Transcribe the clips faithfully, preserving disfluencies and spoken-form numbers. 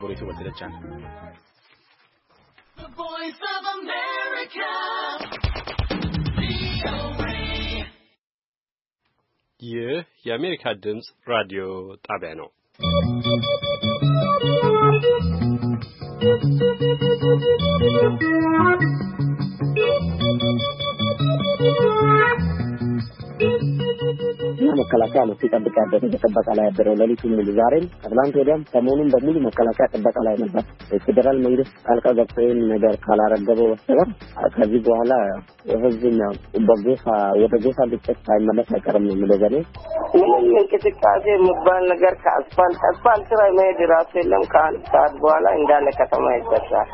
Bonito Watch. The Voice of America. ይህ የአሜሪካ ድምጽ ራዲዮ ጣቢያ ነው። መከላከያ ነው ሲጠብቅ ያደረው ተጠበቃ ላይ ያደረው ለሊቱን ሙሉ ዛሬም ትላንት ወዲያም ሰሞኑን በሙሉ መከላከያ ጥበቃ ላይ ነበር። የፌደራል መንግስት ጣልቃ ገብቶ ነገር ካላረገበው በስተቀር ከዚህ በኋላ ህዝብኛ በጎሳ ወደ ጎሳ ግጭት ሳይመለስ አይቀርም ነው የሚለገኔ ምንም እንቅስቃሴ የሚባል ነገር ከአስፋልት አስፋልት ላይ መሄድ ራሱ የለም። ከአንድ ሰዓት በኋላ እንዳለ ከተማ ይበዛል።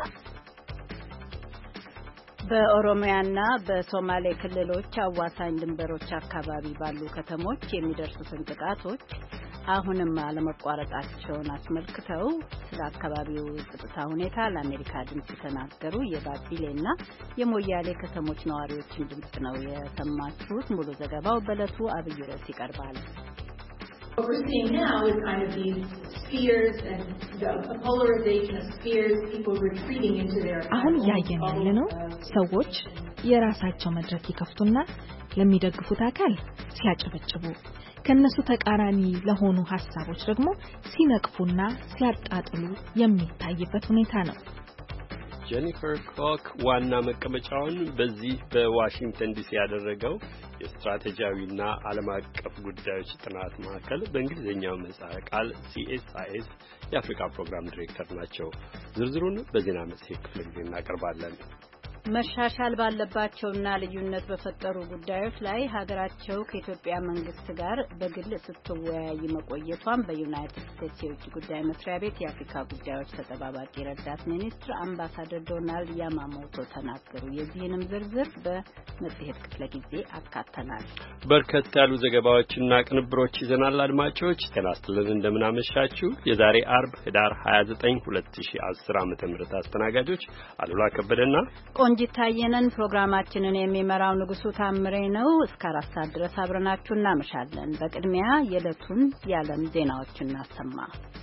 በኦሮሚያና በሶማሌ ክልሎች አዋሳኝ ድንበሮች አካባቢ ባሉ ከተሞች የሚደርሱትን ጥቃቶች አሁንም አለመቋረጣቸውን አስመልክተው ስለ አካባቢው የጸጥታ ሁኔታ ለአሜሪካ ድምጽ ተናገሩ የባቢሌና የሞያሌ ከተሞች ነዋሪዎችን ድምጽ ነው የሰማችሁት። ሙሉ ዘገባው በዕለቱ አብይ ርዕስ ይቀርባል። What we're seeing now is kind of these spheres and the polarization of spheres, people retreating into their አሁን ያየን ያለነው ሰዎች የራሳቸው መድረክ ይከፍቱና ለሚደግፉት አካል ሲያጨበጭቡ ከነሱ ተቃራኒ ለሆኑ ሐሳቦች ደግሞ ሲነቅፉና ሲያጣጥሉ የሚታይበት ሁኔታ ነው። ጄኒፈር ኮክ ዋና መቀመጫውን በዚህ በዋሽንግተን ዲሲ ያደረገው የስትራቴጂያዊና ዓለም አቀፍ ጉዳዮች ጥናት ማዕከል በእንግሊዝኛው ምህጻረ ቃል ሲ ኤስ አይ ኤስ የአፍሪካ ፕሮግራም ዳይሬክተር ናቸው። ዝርዝሩን በዜና መጽሔት ክፍለ ጊዜ እናቀርባለን። መሻሻል ባለባቸውና ልዩነት በፈጠሩ ጉዳዮች ላይ ሀገራቸው ከኢትዮጵያ መንግስት ጋር በግል ስትወያይ መቆየቷን በዩናይትድ ስቴትስ የውጭ ጉዳይ መስሪያ ቤት የአፍሪካ ጉዳዮች ተጠባባቂ ረዳት ሚኒስትር አምባሳደር ዶናልድ ያማሞቶ ተናገሩ። የዚህንም ዝርዝር በመጽሔት ክፍለ ጊዜ አካተናል። በርከት ያሉ ዘገባዎችና ቅንብሮች ይዘናል። አድማጮች ተናስተልን እንደምናመሻችሁ። የዛሬ አርብ ህዳር ሃያ ዘጠኝ ሁለት ሺህ አስር ዓመተ ምህረት አስተናጋጆች አሉላ ከበደና ቆንጂታየንን ፕሮግራማችንን የሚመራው ንጉሱ ታምሬ ነው። እስከ አራት ሰዓት ድረስ አብረናችሁ እናመሻለን። በቅድሚያ የዕለቱን የዓለም ዜናዎች እናሰማ።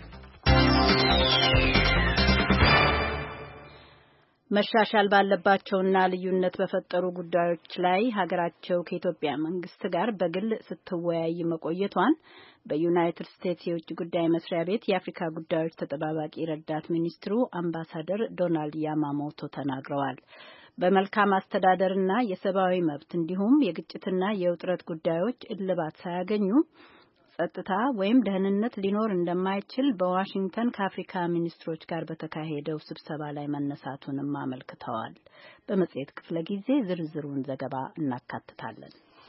መሻሻል ባለባቸውና ልዩነት በፈጠሩ ጉዳዮች ላይ ሀገራቸው ከኢትዮጵያ መንግስት ጋር በግል ስትወያይ መቆየቷን በዩናይትድ ስቴትስ የውጭ ጉዳይ መስሪያ ቤት የአፍሪካ ጉዳዮች ተጠባባቂ ረዳት ሚኒስትሩ አምባሳደር ዶናልድ ያማሞቶ ተናግረዋል። በመልካም አስተዳደርና የሰብአዊ መብት እንዲሁም የግጭትና የውጥረት ጉዳዮች እልባት ሳያገኙ ጸጥታ ወይም ደህንነት ሊኖር እንደማይችል በዋሽንግተን ከአፍሪካ ሚኒስትሮች ጋር በተካሄደው ስብሰባ ላይ መነሳቱንም አመልክተዋል። በመጽሔት ክፍለ ጊዜ ዝርዝሩን ዘገባ እናካትታለን።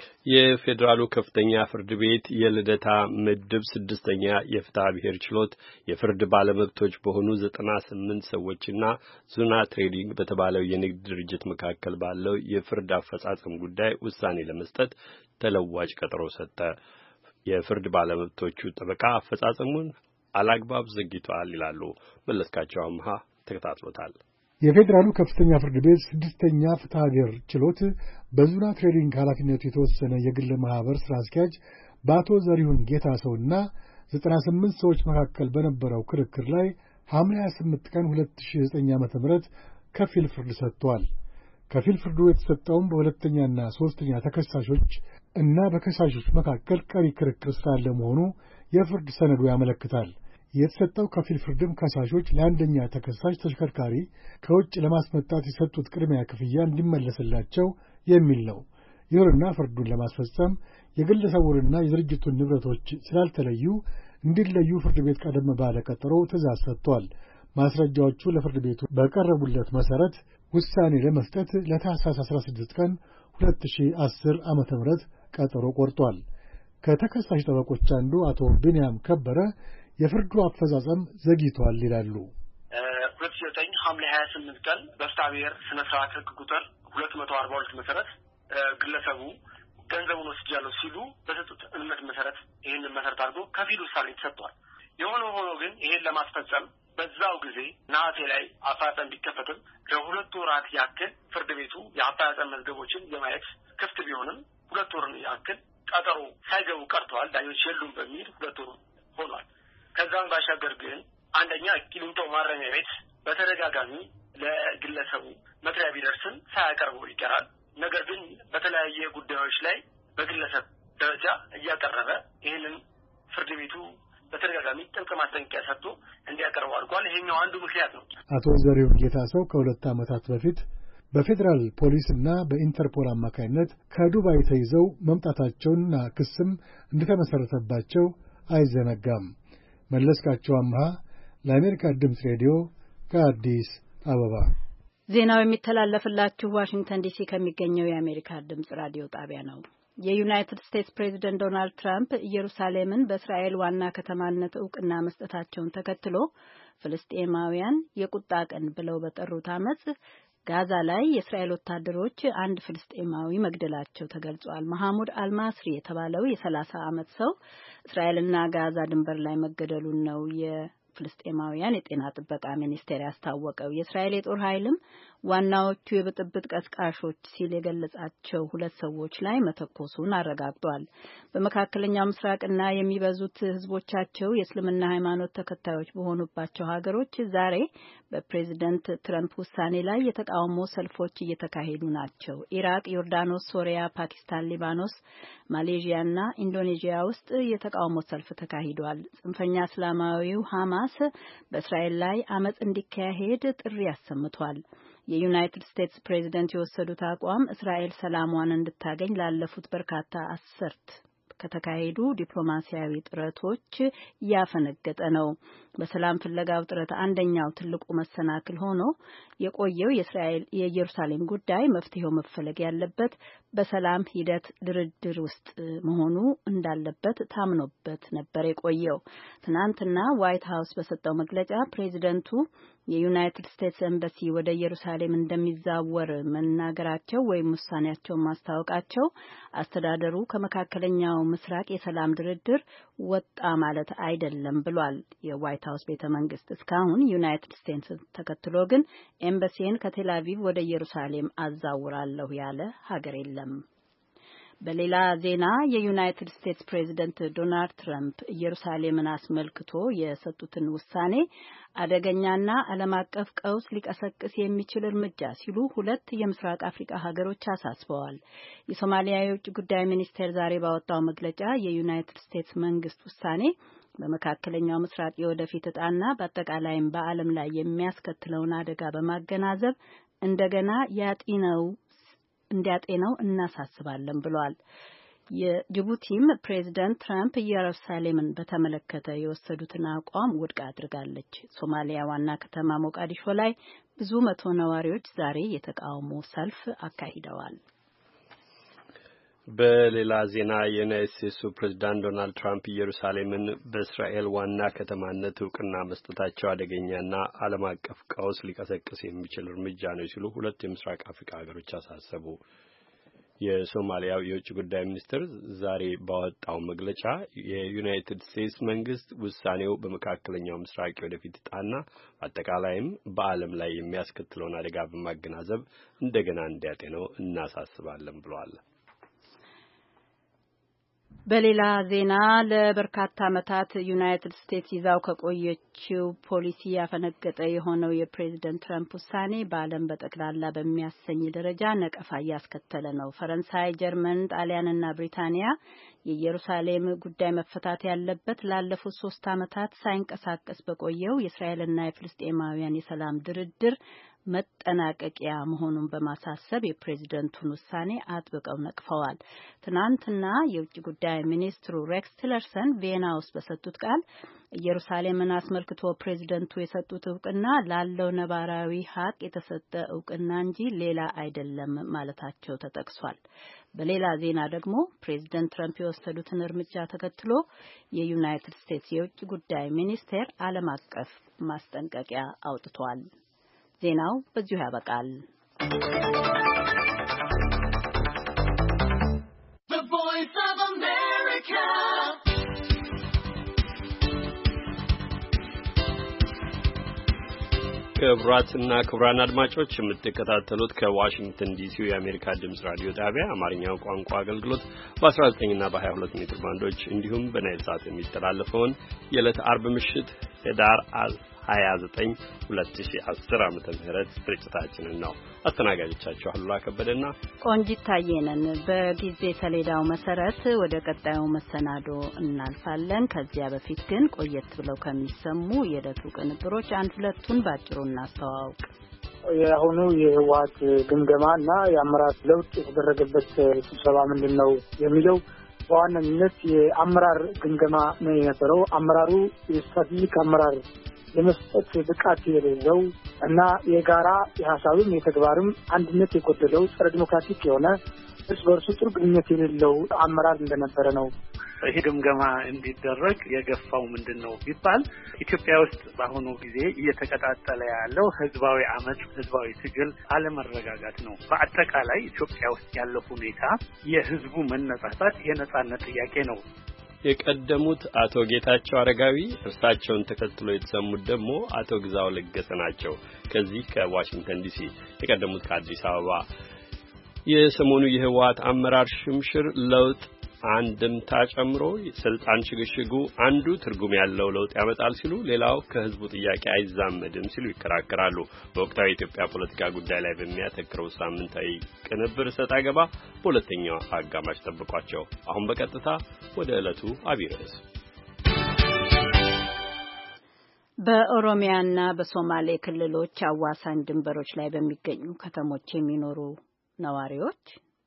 የፌዴራሉ ከፍተኛ ፍርድ ቤት የልደታ ምድብ ስድስተኛ የፍትሐ ብሔር ችሎት የፍርድ ባለመብቶች በሆኑ ዘጠና ስምንት ሰዎችና ዙና ትሬዲንግ በተባለው የንግድ ድርጅት መካከል ባለው የፍርድ አፈጻጸም ጉዳይ ውሳኔ ለመስጠት ተለዋጭ ቀጠሮ ሰጠ። የፍርድ ባለመብቶቹ ጠበቃ አፈጻጸሙን አላግባብ ዘግይቷል ይላሉ። መለስካቸው አምሃ ተከታትሎታል። የፌዴራሉ ከፍተኛ ፍርድ ቤት ስድስተኛ ፍትሐ ብሔር ችሎት በዙና ትሬዲንግ ኃላፊነቱ የተወሰነ የግል ማህበር ስራ አስኪያጅ በአቶ ዘሪሁን ጌታሰውና ዘጠና ስምንት ሰዎች መካከል በነበረው ክርክር ላይ ሐምሌ ሃያ ስምንት ቀን ሁለት ሺህ ዘጠኝ ዓመተ ምህረት ከፊል ፍርድ ሰጥቷል። ከፊል ፍርዱ የተሰጠውም በሁለተኛና ሶስተኛ ተከሳሾች እና በከሳሾች መካከል ቀሪ ክርክር ስላለ መሆኑ የፍርድ ሰነዱ ያመለክታል። የተሰጠው ከፊል ፍርድም ከሳሾች ለአንደኛ ተከሳሽ ተሽከርካሪ ከውጭ ለማስመጣት የሰጡት ቅድሚያ ክፍያ እንዲመለስላቸው የሚል ነው። ይሁንና ፍርዱን ለማስፈጸም የግለሰቡንና የድርጅቱን ንብረቶች ስላልተለዩ እንዲለዩ ፍርድ ቤት ቀደም ባለ ቀጠሮ ትእዛዝ ሰጥቷል። ማስረጃዎቹ ለፍርድ ቤቱ በቀረቡለት መሰረት ውሳኔ ለመስጠት ለታህሳስ አስራ ስድስት ቀን ሁለት ሺህ አስር ዓመተ ምህረት ቀጠሮ ቆርጧል። ከተከሳሽ ጠበቆች አንዱ አቶ ቢንያም ከበረ የፍርዱ አፈጻጸም ዘግይቷል ይላሉ። ሁለት ሺህ ዘጠኝ ሐምሌ ሃያ ስምንት ቀን በፍትሐ ብሔር ስነ ስርዓት ሕግ ቁጥር ሁለት መቶ አርባ ሁለት መሰረት ግለሰቡ ገንዘቡን ወስጃለሁ ሲሉ በሰጡት እምነት መሰረት ይህንን መሰረት አድርጎ ከፊል ውሳኔ ተሰጥቷል። የሆነ ሆኖ ግን ይሄን ለማስፈጸም በዛው ጊዜ ነሐሴ ላይ አፈጻጸም ቢከፈትም ለሁለት ወራት ያክል ፍርድ ቤቱ የአፈጻጸም መዝገቦችን የማየት ክፍት ቢሆንም ሁለት ወርን ያክል ቀጠሮ ሳይገቡ ቀርተዋል። ዳኞች የሉም በሚል ሁለት ወር ሆኗል። ከዛም ባሻገር ግን አንደኛ ቂሊንጦ ማረሚያ ቤት በተደጋጋሚ ለግለሰቡ መጥሪያ ቢደርስም ሳያቀርቡ ይቀራል። ነገር ግን በተለያየ ጉዳዮች ላይ በግለሰብ ደረጃ እያቀረበ ይህንን ፍርድ ቤቱ በተደጋጋሚ ጥብቅ ማስጠንቀቂያ ሰጥቶ እንዲያቀርቡ አድርጓል። ይሄኛው አንዱ ምክንያት ነው። አቶ ዘሪሁን ጌታሰው ከሁለት ዓመታት በፊት በፌዴራል ፖሊስና በኢንተርፖል አማካይነት ከዱባይ ተይዘው መምጣታቸውንና ክስም እንደተመሰረተባቸው አይዘነጋም። መለስካቸው አምሃ ለአሜሪካ ድምፅ ሬዲዮ ከአዲስ አበባ። ዜናው የሚተላለፍላችሁ ዋሽንግተን ዲሲ ከሚገኘው የአሜሪካ ድምፅ ራዲዮ ጣቢያ ነው። የዩናይትድ ስቴትስ ፕሬዝዳንት ዶናልድ ትራምፕ ኢየሩሳሌምን በእስራኤል ዋና ከተማነት እውቅና መስጠታቸውን ተከትሎ ፍልስጤማውያን የቁጣ ቀን ብለው በጠሩት አመጽ ጋዛ ላይ የእስራኤል ወታደሮች አንድ ፍልስጤማዊ መግደላቸው ተገልጿል። መሐሙድ አልማስሪ የተባለው የሰላሳ አመት ሰው እስራኤልና ጋዛ ድንበር ላይ መገደሉን ነው የፍልስጤማውያን የጤና ጥበቃ ሚኒስቴር ያስታወቀው። የእስራኤል የጦር ኃይልም ዋናዎቹ የብጥብጥ ቀስቃሾች ሲል የገለጻቸው ሁለት ሰዎች ላይ መተኮሱን አረጋግጧል። በመካከለኛው ምስራቅና የሚበዙት ህዝቦቻቸው የእስልምና ሃይማኖት ተከታዮች በሆኑባቸው ሀገሮች ዛሬ በፕሬዝዳንት ትራምፕ ውሳኔ ላይ የተቃውሞ ሰልፎች እየተካሄዱ ናቸው። ኢራቅ፣ ዮርዳኖስ፣ ሶሪያ፣ ፓኪስታን፣ ሊባኖስ፣ ማሌዥያና ኢንዶኔዥያ ውስጥ የተቃውሞ ሰልፍ ተካሂዷል። ጽንፈኛ እስላማዊው ሐማስ በእስራኤል ላይ አመጽ እንዲካሄድ ጥሪ አሰምቷል። የዩናይትድ ስቴትስ ፕሬዝዳንት የወሰዱት አቋም እስራኤል ሰላሟን እንድታገኝ ላለፉት በርካታ አስርት ከተካሄዱ ዲፕሎማሲያዊ ጥረቶች ያፈነገጠ ነው። በሰላም ፍለጋው ጥረት አንደኛው ትልቁ መሰናክል ሆኖ የቆየው የእስራኤል የኢየሩሳሌም ጉዳይ መፍትሄው መፈለግ ያለበት በሰላም ሂደት ድርድር ውስጥ መሆኑ እንዳለበት ታምኖበት ነበር የቆየው። ትናንትና ዋይት ሀውስ በሰጠው መግለጫ ፕሬዝዳንቱ የዩናይትድ ስቴትስ ኤምባሲ ወደ ኢየሩሳሌም እንደሚዛወር መናገራቸው ወይም ውሳኔያቸውን ማስታወቃቸው አስተዳደሩ ከመካከለኛው ምስራቅ የሰላም ድርድር ወጣ ማለት አይደለም ብሏል። የዋይት ሀውስ ቤተ መንግስት እስካሁን ዩናይትድ ስቴትስ ተከትሎ ግን ኤምባሲን ከቴል አቪቭ ወደ ኢየሩሳሌም አዛውራለሁ ያለ ሀገር የለም። በሌላ ዜና የዩናይትድ ስቴትስ ፕሬዝዳንት ዶናልድ ትራምፕ ኢየሩሳሌምን አስመልክቶ የሰጡትን ውሳኔ አደገኛና ዓለም አቀፍ ቀውስ ሊቀሰቅስ የሚችል እርምጃ ሲሉ ሁለት የምስራቅ አፍሪካ ሀገሮች አሳስበዋል። የሶማሊያ የውጭ ጉዳይ ሚኒስቴር ዛሬ ባወጣው መግለጫ የዩናይትድ ስቴትስ መንግስት ውሳኔ በመካከለኛው ምስራቅ የወደፊት ዕጣና በአጠቃላይም በዓለም ላይ የሚያስከትለውን አደጋ በማገናዘብ እንደገና ያጤነው እንዲያጤነው እናሳስባለን ብሏል። የጅቡቲም ፕሬዝዳንት ትራምፕ ኢየሩሳሌምን በተመለከተ የወሰዱትን አቋም ውድቅ አድርጋለች። ሶማሊያ ዋና ከተማ ሞቃዲሾ ላይ ብዙ መቶ ነዋሪዎች ዛሬ የተቃውሞ ሰልፍ አካሂደዋል። በሌላ ዜና የዩናይትድ ስቴትስ ፕሬዝዳንት ዶናልድ ትራምፕ ኢየሩሳሌምን በእስራኤል ዋና ከተማነት እውቅና መስጠታቸው አደገኛና ዓለም አቀፍ ቀውስ ሊቀሰቅስ የሚችል እርምጃ ነው ሲሉ ሁለት የምስራቅ አፍሪካ ሀገሮች አሳሰቡ። የሶማሊያው የውጭ ጉዳይ ሚኒስትር ዛሬ ባወጣው መግለጫ የዩናይትድ ስቴትስ መንግስት ውሳኔው በመካከለኛው ምስራቅ ወደፊት ጣና አጠቃላይም በዓለም ላይ የሚያስከትለውን አደጋ በማገናዘብ እንደገና እንዲያጤነው እናሳስባለን ብለዋል። በሌላ ዜና ለበርካታ ዓመታት ዩናይትድ ስቴትስ ይዛው ከቆየችው ፖሊሲ ያፈነገጠ የሆነው የፕሬዝዳንት ትራምፕ ውሳኔ በዓለም በጠቅላላ በሚያሰኝ ደረጃ ነቀፋ እያስከተለ ነው። ፈረንሳይ፣ ጀርመን፣ ጣሊያንና ብሪታንያ የኢየሩሳሌም ጉዳይ መፈታት ያለበት ላለፉት ሶስት ዓመታት ሳይንቀሳቀስ በቆየው የእስራኤልና የፍልስጤማውያን የሰላም ድርድር መጠናቀቂያ መሆኑን በማሳሰብ የፕሬዝዳንቱን ውሳኔ አጥብቀው ነቅፈዋል። ትናንትና የውጭ ጉዳይ ሚኒስትሩ ሬክስ ቲለርሰን ቪየና ውስጥ በሰጡት ቃል ኢየሩሳሌምን አስመልክቶ ፕሬዝዳንቱ የሰጡት እውቅና ላለው ነባራዊ ሀቅ የተሰጠ እውቅና እንጂ ሌላ አይደለም ማለታቸው ተጠቅሷል። በሌላ ዜና ደግሞ ፕሬዝዳንት ትራምፕ የወሰዱትን እርምጃ ተከትሎ የዩናይትድ ስቴትስ የውጭ ጉዳይ ሚኒስቴር ዓለም አቀፍ ማስጠንቀቂያ አውጥቷል። ዜናው በዚሁ ያበቃል። The Voice of America. ክቡራትና ክቡራን አድማጮች የምትከታተሉት ከዋሽንግተን ዲሲ የአሜሪካ ድምጽ ራዲዮ ጣቢያ አማርኛው ቋንቋ አገልግሎት በአስራ ዘጠኝ እና በሀያ ሁለት ሜትር ባንዶች እንዲሁም በናይል ሳት የሚተላለፈውን የዕለት አርብ ምሽት ህዳር ሀያ ዘጠኝ ሁለት ሺህ አስር ዓመተ ምህረት ስርጭታችንን ነው። አስተናጋጆቻችሁ አሉላ ከበደና ቆንጂት ታየነን። በጊዜ ሰሌዳው መሰረት ወደ ቀጣዩ መሰናዶ እናልፋለን። ከዚያ በፊት ግን ቆየት ብለው ከሚሰሙ የዕለቱ ቅንብሮች አንድ ሁለቱን ባጭሩ እናስተዋውቅ። የአሁኑ የህወሓት ግምገማና የአመራር ለውጥ የተደረገበት ስብሰባ ምንድነው የሚለው በዋናነት የአመራር ግምገማ ነው የነበረው። አመራሩ የስትራቴጂክ አመራር የመስጠት ብቃት የሌለው እና የጋራ የሀሳብም የተግባርም አንድነት የጎደለው ጸረ ዲሞክራቲክ የሆነ እርስ በርሱ ጥሩ ግንኙነት የሌለው አመራር እንደነበረ ነው። ይሄ ግምገማ እንዲደረግ የገፋው ምንድነው ቢባል ኢትዮጵያ ውስጥ በአሁኑ ጊዜ እየተቀጣጠለ ያለው ህዝባዊ አመጽ፣ ህዝባዊ ትግል፣ አለመረጋጋት ነው። በአጠቃላይ ኢትዮጵያ ውስጥ ያለው ሁኔታ የህዝቡ መነሳሳት፣ የነጻነት ጥያቄ ነው። የቀደሙት አቶ ጌታቸው አረጋዊ፣ እርሳቸውን ተከትሎ የተሰሙት ደግሞ አቶ ግዛው ለገሰ ናቸው። ከዚህ ከዋሽንግተን ዲሲ የቀደሙት ከአዲስ አበባ የሰሞኑ የህወሓት አመራር ሽምሽር ለውጥ አንድምታ ጨምሮ ስልጣን ሽግሽጉ አንዱ ትርጉም ያለው ለውጥ ያመጣል ሲሉ፣ ሌላው ከህዝቡ ጥያቄ አይዛመድም ሲሉ ይከራከራሉ። በወቅታዊ የኢትዮጵያ ፖለቲካ ጉዳይ ላይ በሚያተክረው ሳምንታዊ ቅንብር ሰጣ ገባ በሁለተኛው አጋማሽ ጠብቋቸው። አሁን በቀጥታ ወደ ዕለቱ አብይ ርዕስ። በኦሮሚያና በሶማሌ ክልሎች አዋሳኝ ድንበሮች ላይ በሚገኙ ከተሞች የሚኖሩ ነዋሪዎች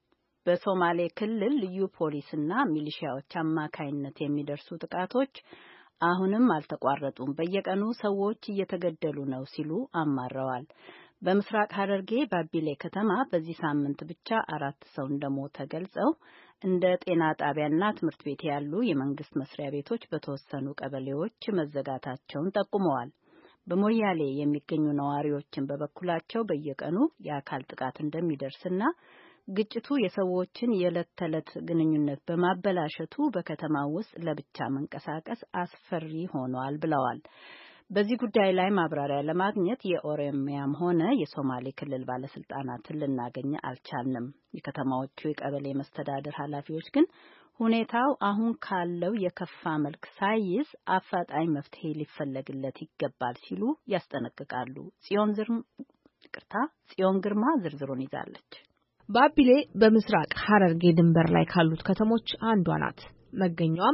በሶማሌ ክልል ልዩ ፖሊስና ሚሊሺያዎች አማካይነት የሚደርሱ ጥቃቶች አሁንም አልተቋረጡም፣ በየቀኑ ሰዎች እየተገደሉ ነው ሲሉ አማረዋል። በምስራቅ ሐረርጌ ባቢሌ ከተማ በዚህ ሳምንት ብቻ አራት ሰው እንደሞተ ገልጸው እንደ ጤና ጣቢያና ትምህርት ቤት ያሉ የመንግስት መስሪያ ቤቶች በተወሰኑ ቀበሌዎች መዘጋታቸውን ጠቁመዋል። በሞያሌ የሚገኙ ነዋሪዎችን በበኩላቸው በየቀኑ የአካል ጥቃት እንደሚደርስና ግጭቱ የሰዎችን የዕለት ተዕለት ግንኙነት በማበላሸቱ በከተማው ውስጥ ለብቻ መንቀሳቀስ አስፈሪ ሆኗል ብለዋል። በዚህ ጉዳይ ላይ ማብራሪያ ለማግኘት የኦሮሚያም ሆነ የሶማሌ ክልል ባለስልጣናትን ልናገኝ አልቻልንም። የከተማዎቹ የቀበሌ መስተዳድር ኃላፊዎች ግን ሁኔታው አሁን ካለው የከፋ መልክ ሳይዝ አፋጣኝ መፍትሄ ሊፈለግለት ይገባል ሲሉ ያስጠነቅቃሉ። ጽዮን ዝርም ይቅርታ ጽዮን ግርማ ዝርዝሩን ይዛለች። ባቢሌ በምስራቅ ሐረርጌ ድንበር ላይ ካሉት ከተሞች አንዷ ናት። መገኛዋም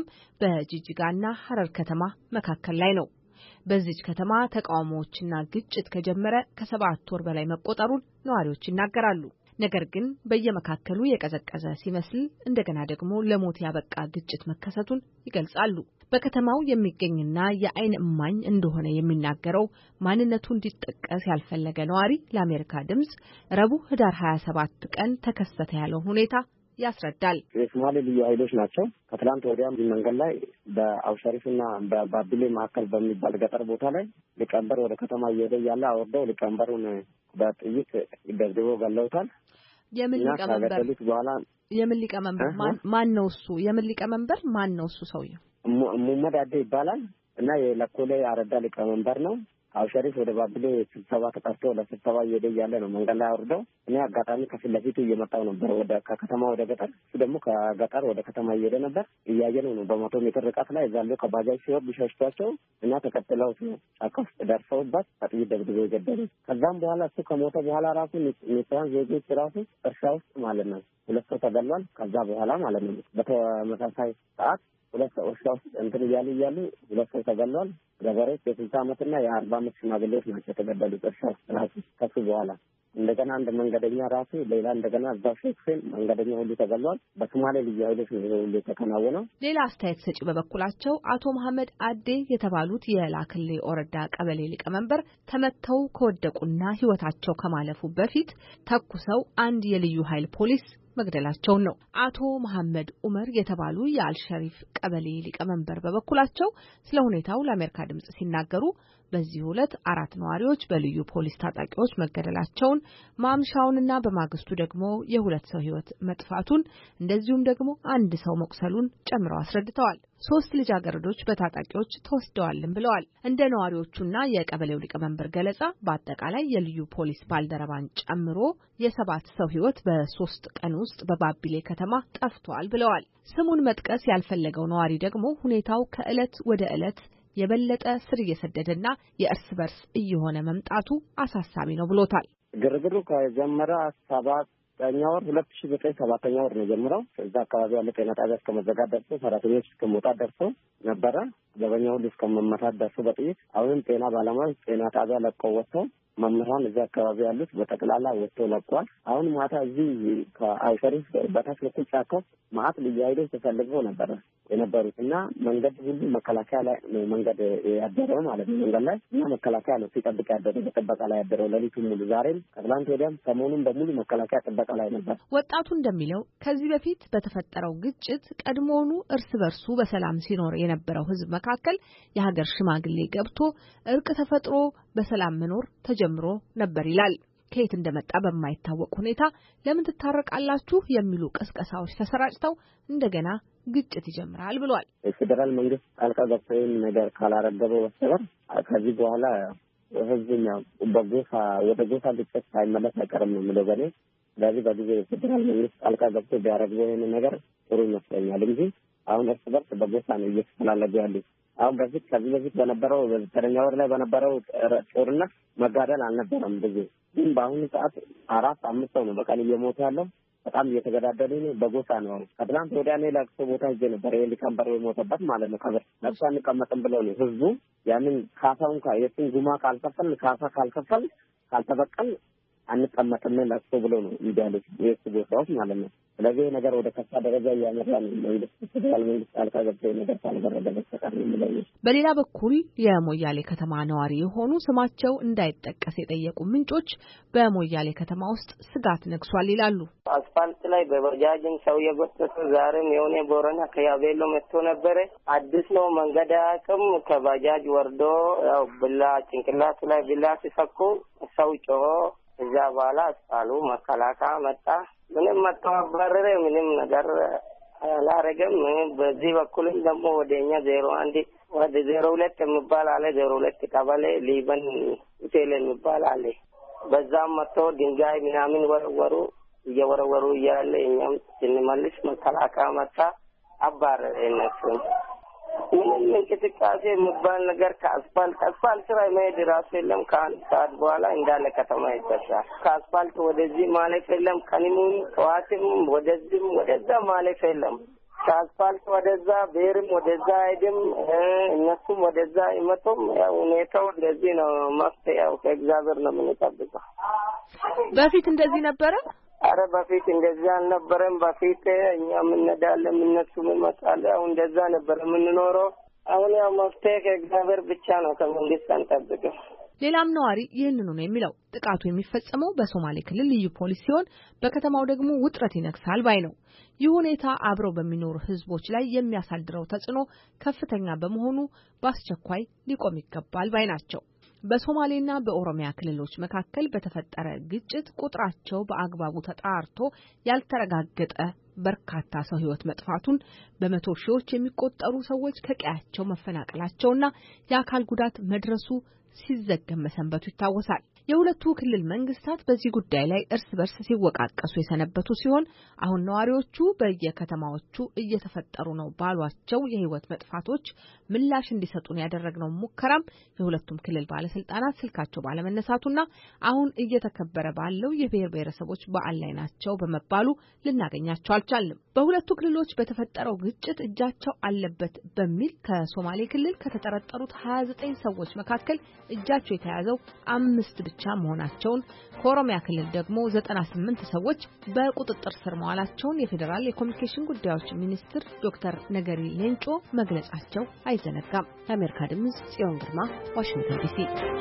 በጂጂጋና ሐረር ከተማ መካከል ላይ ነው። በዚች ከተማ ተቃውሞዎችና ግጭት ከጀመረ ከሰባት ወር በላይ መቆጠሩን ነዋሪዎች ይናገራሉ። ነገር ግን በየመካከሉ የቀዘቀዘ ሲመስል እንደገና ደግሞ ለሞት ያበቃ ግጭት መከሰቱን ይገልጻሉ። በከተማው የሚገኝና የአይን እማኝ እንደሆነ የሚናገረው ማንነቱ እንዲጠቀስ ያልፈለገ ነዋሪ ለአሜሪካ ድምጽ ረቡዕ ህዳር ሀያ ሰባት ቀን ተከሰተ ያለውን ሁኔታ ያስረዳል። የሶማሌ ልዩ ኃይሎች ናቸው። ከትላንት ወዲያም መንገድ ላይ በአውሸሪፍና በባቢሌ መካከል በሚባል ገጠር ቦታ ላይ ሊቀመንበር ወደ ከተማ እየሄደ ያለ አወርደው ሊቀመንበሩን በጥይት ደብድበው ገለውታል። የምን ሊቀመንበር በኋላ የምን ሊቀመንበር ማን ነው እሱ? የምን ሊቀመንበር ማን ነው እሱ? ሰውዬው ሙመድ አደ ይባላል እና የለኮሌ አረዳ ሊቀመንበር ነው። አውሸሪፍ ወደ ባቢሌ ስብሰባ ተጠርቶ ለስብሰባ እየሄደ ያለ ነው መንገድ ላይ አወርደው። እኔ አጋጣሚ ከፊት ለፊቱ እየመጣው ነበር ወደ ከከተማ ወደ ገጠር፣ እሱ ደግሞ ከገጠር ወደ ከተማ እየሄደ ነበር። እያየነው ነው በመቶ ሜትር ርቀት ላይ እዛለው ከባጃጅ ሲወርድ ሸሽቷቸው እና ተከትለው ጫካ ውስጥ ደርሰውበት አጥይት ደብድበው የገደሉ። ከዛም በኋላ እሱ ከሞተ በኋላ ራሱ ኔትራን ዜጎች ራሱ እርሻ ውስጥ ማለት ነው ሁለት ሰው ተገሏል። ከዛ በኋላ ማለት ነው በተመሳሳይ ሰዓት ሁለት ሰው እርሻ ውስጥ እንትን እያሉ እያሉ ሁለት ሰው ተገሏል። ገበሬዎች የስልሳ ዓመትና የአርባ ዓመት ሽማግሌዎች ናቸው የተገደሉት እርሻ ውስጥ ራሱ። ከሱ በኋላ እንደገና አንድ መንገደኛ ራሱ ሌላ እንደገና እዛው ሼክሴን መንገደኛ ሁሉ ተገሏል። በሶማሌ ልዩ ኃይሎች ነው ሁሉ የተከናወነው። ሌላ አስተያየት ሰጪ በበኩላቸው አቶ መሐመድ አዴ የተባሉት የላክሌ ኦረዳ ቀበሌ ሊቀመንበር ተመተው ከወደቁና ህይወታቸው ከማለፉ በፊት ተኩሰው አንድ የልዩ ኃይል ፖሊስ መግደላቸው ነው። አቶ መሐመድ ኡመር የተባሉ የአልሸሪፍ ቀበሌ ሊቀመንበር በበኩላቸው ስለ ሁኔታው ለአሜሪካ ድምጽ ሲናገሩ በዚህ ዕለት አራት ነዋሪዎች በልዩ ፖሊስ ታጣቂዎች መገደላቸውን ማምሻውንና በማግስቱ ደግሞ የሁለት ሰው ህይወት መጥፋቱን እንደዚሁም ደግሞ አንድ ሰው መቁሰሉን ጨምረው አስረድተዋል። ሶስት ልጃገረዶች በታጣቂዎች ተወስደዋልም ብለዋል። እንደ ነዋሪዎቹና የቀበሌው ሊቀመንበር ገለጻ በአጠቃላይ የልዩ ፖሊስ ባልደረባን ጨምሮ የሰባት ሰው ህይወት በሶስት ቀን ውስጥ በባቢሌ ከተማ ጠፍቷል ብለዋል። ስሙን መጥቀስ ያልፈለገው ነዋሪ ደግሞ ሁኔታው ከዕለት ወደ ዕለት የበለጠ ስር እየሰደደና የእርስ በርስ እየሆነ መምጣቱ አሳሳቢ ነው ብሎታል። ግርግሩ ከጀመረ ሰባት ኛ ወር ሁለት ሺህ ዘጠኝ ሰባተኛ ወር ነው ጀምረው እዛ አካባቢ ያለ ጤና ጣቢያ እስከመዘጋት ደርሶ ሰራተኞች እስከመውጣት ደርሶ ነበረ። ዘበኛው ሁሉ እስከመመታት ደርሶ በጥይት አሁን ጤና ባለሙያዎች ጤና ጣቢያ ለቀው ወጥተው መምህራን እዛ አካባቢ ያሉት በጠቅላላ ወጥተው ለቀዋል። አሁን ማታ እዚህ ከአይፈሪስ በታች በኩል ጫካው ማት ልያይደው ተፈልገው ነበረ የነበሩት እና መንገድ ሁሉ መከላከያ ላይ ነው መንገድ ያደረው ማለት ነው። መንገድ ላይ እና መከላከያ ነው ሲጠብቅ ያደረው በጥበቃ ላይ ያደረው ለሊቱን ሙሉ ዛሬም ከትላንት ወዲያም ሰሞኑን በሙሉ መከላከያ ጥበቃ ላይ ነበር። ወጣቱ እንደሚለው ከዚህ በፊት በተፈጠረው ግጭት ቀድሞውኑ እርስ በርሱ በሰላም ሲኖር የነበረው ህዝብ መካከል የሀገር ሽማግሌ ገብቶ እርቅ ተፈጥሮ በሰላም መኖር ተጀምሮ ነበር ይላል። ከየት እንደመጣ በማይታወቅ ሁኔታ ለምን ትታረቃላችሁ የሚሉ ቅስቀሳዎች ተሰራጭተው እንደገና ግጭት ይጀምራል ብሏል። የፌደራል መንግስት ጣልቃ ገብቶ ነገር ካላረገበው በስተቀር ከዚህ በኋላ ህዝብኛው በጎሳ ወደ ጎሳ ግጭት ሳይመለስ አይቀርም ነው የሚለው በኔ። ስለዚህ በጊዜ የፌደራል መንግስት ጣልቃ ገብቶ ቢያረግበው ይሄን ነገር ጥሩ ይመስለኛል እንጂ አሁን እርስ በርስ በጎሳ ነው እየተፈላለጉ ያሉት። አሁን በፊት ከዚህ በፊት በነበረው በዘጠነኛ ወር ላይ በነበረው ጦርነት መጋደል አልነበረም ብዙ። ግን በአሁኑ ሰዓት አራት አምስት ሰው ነው በቀን እየሞተ ያለው። በጣም እየተገዳደሉ ነው በጎሳ ነው። ከትናንት ወዲያ እኔ ለቅሶ ቦታ ሄጄ ነበር። ይሄ ሊቀመንበሩ የሞተበት ማለት ነው። ከበር ለቅሶ አንቀመጥም ብለው ነው ህዝቡ ያንን ካሳውን የትን ጉማ ካልከፈል ካሳ ካልከፈል ካልተበቀል አንቀመጥም ለቅሶ ብለው ነው ይያሉት የሱ ቦታዎች ማለት ነው። ስለዚህ ነገር ወደ ከፋ ደረጃ ያመራ ነው መንግስት ፌደራል መንግስት ጣልቃ ገብቶ ነገር ካልበረደ በስተቀር ነው። በሌላ በኩል የሞያሌ ከተማ ነዋሪ የሆኑ ስማቸው እንዳይጠቀስ የጠየቁ ምንጮች በሞያሌ ከተማ ውስጥ ስጋት ነግሷል ይላሉ። አስፋልት ላይ በባጃጅን ሰው የጎተተ ዛሬም የሆነ ቦረና ከያቤሎ መጥቶ ነበረ። አዲስ ነው መንገድ አቅም ከባጃጅ ወርዶ ያው ብላ ጭንቅላቱ ላይ ብላ ሲሰኩ ሰው ጮሆ እዛ በኋላ አስጣሉ። መከላከያ መጣ። ምንም መተባበረ ምንም ነገር አላረገም። በዚህ በኩልም ደግሞ ወደኛ ዜሮ አንድ ወደ ዜሮ ሁለት የሚባል አለ ዜሮ ሁለት ቀበሌ ሊበን ሆቴል የሚባል አለ። በዛም መጥቶ ድንጋይ ምናምን ወረወሩ። እየወረወሩ እያለ እኛም ስንመልስ መከላከያ መጣ አባረረ እነሱን። ምንም እንቅስቃሴ የሚባል ነገር ከአስፋልት አስፋልት ላይ መሄድ ራሱ የለም። ከአንድ ሰዓት በኋላ እንዳለ ከተማ ይበሳል። ከአስፋልት ወደዚህ ማለፍ የለም። ቀኑን ጠዋትም ወደዚህም ወደዛ ማለፍ የለም። ከአስፋልት ወደዛ ብሔርም ወደዛ አይደም እነሱም ወደዛ ይመጡም። ያው ሁኔታው እንደዚህ ነው። መፍትሄው ከእግዚአብሔር ነው የምንጠብቀው። በፊት እንደዚህ ነበረ? አረ በፊት እንደዛ አልነበረም። በፊት እኛ ምንነዳለን እነሱም ይመጣሉ። አሁን እንደዛ ነበር የምንኖረው። አሁን ያው መፍትሄ ከእግዚአብሔር ብቻ ነው ከመንግስት አንጠብቅም። ሌላም ነዋሪ ይህንኑ ነው የሚለው። ጥቃቱ የሚፈጸመው በሶማሌ ክልል ልዩ ፖሊስ ሲሆን በከተማው ደግሞ ውጥረት ይነግሳል ባይ ነው። ይህ ሁኔታ አብረው በሚኖሩ ህዝቦች ላይ የሚያሳድረው ተጽዕኖ ከፍተኛ በመሆኑ በአስቸኳይ ሊቆም ይገባል ባይ ናቸው። በሶማሌና በኦሮሚያ ክልሎች መካከል በተፈጠረ ግጭት ቁጥራቸው በአግባቡ ተጣርቶ ያልተረጋገጠ በርካታ ሰው ህይወት መጥፋቱን በመቶ ሺዎች የሚቆጠሩ ሰዎች ከቀያቸው መፈናቀላቸውና የአካል ጉዳት መድረሱ ሲዘገብ መሰንበቱ ይታወሳል። የሁለቱ ክልል መንግስታት በዚህ ጉዳይ ላይ እርስ በርስ ሲወቃቀሱ የሰነበቱ ሲሆን አሁን ነዋሪዎቹ በየከተማዎቹ እየተፈጠሩ ነው ባሏቸው የህይወት መጥፋቶች ምላሽ እንዲሰጡን ያደረግነው ሙከራም የሁለቱም ክልል ባለስልጣናት ስልካቸው ባለመነሳቱና አሁን እየተከበረ ባለው የብሔር ብሔረሰቦች በዓል ላይ ናቸው በመባሉ ልናገኛቸው አልቻልንም። በሁለቱ ክልሎች በተፈጠረው ግጭት እጃቸው አለበት በሚል ከሶማሌ ክልል ከተጠረጠሩት ሀያ ዘጠኝ ሰዎች መካከል እጃቸው የተያዘው አምስት ብቻ መሆናቸውን ከኦሮሚያ ክልል ደግሞ ዘጠና ስምንት ሰዎች በቁጥጥር ስር መዋላቸውን የፌዴራል የኮሙኒኬሽን ጉዳዮች ሚኒስትር ዶክተር ነገሪ ሌንጮ መግለጻቸው አይዘነጋም። የአሜሪካ ድምጽ ጽዮን ግርማ ዋሽንግተን ዲሲ።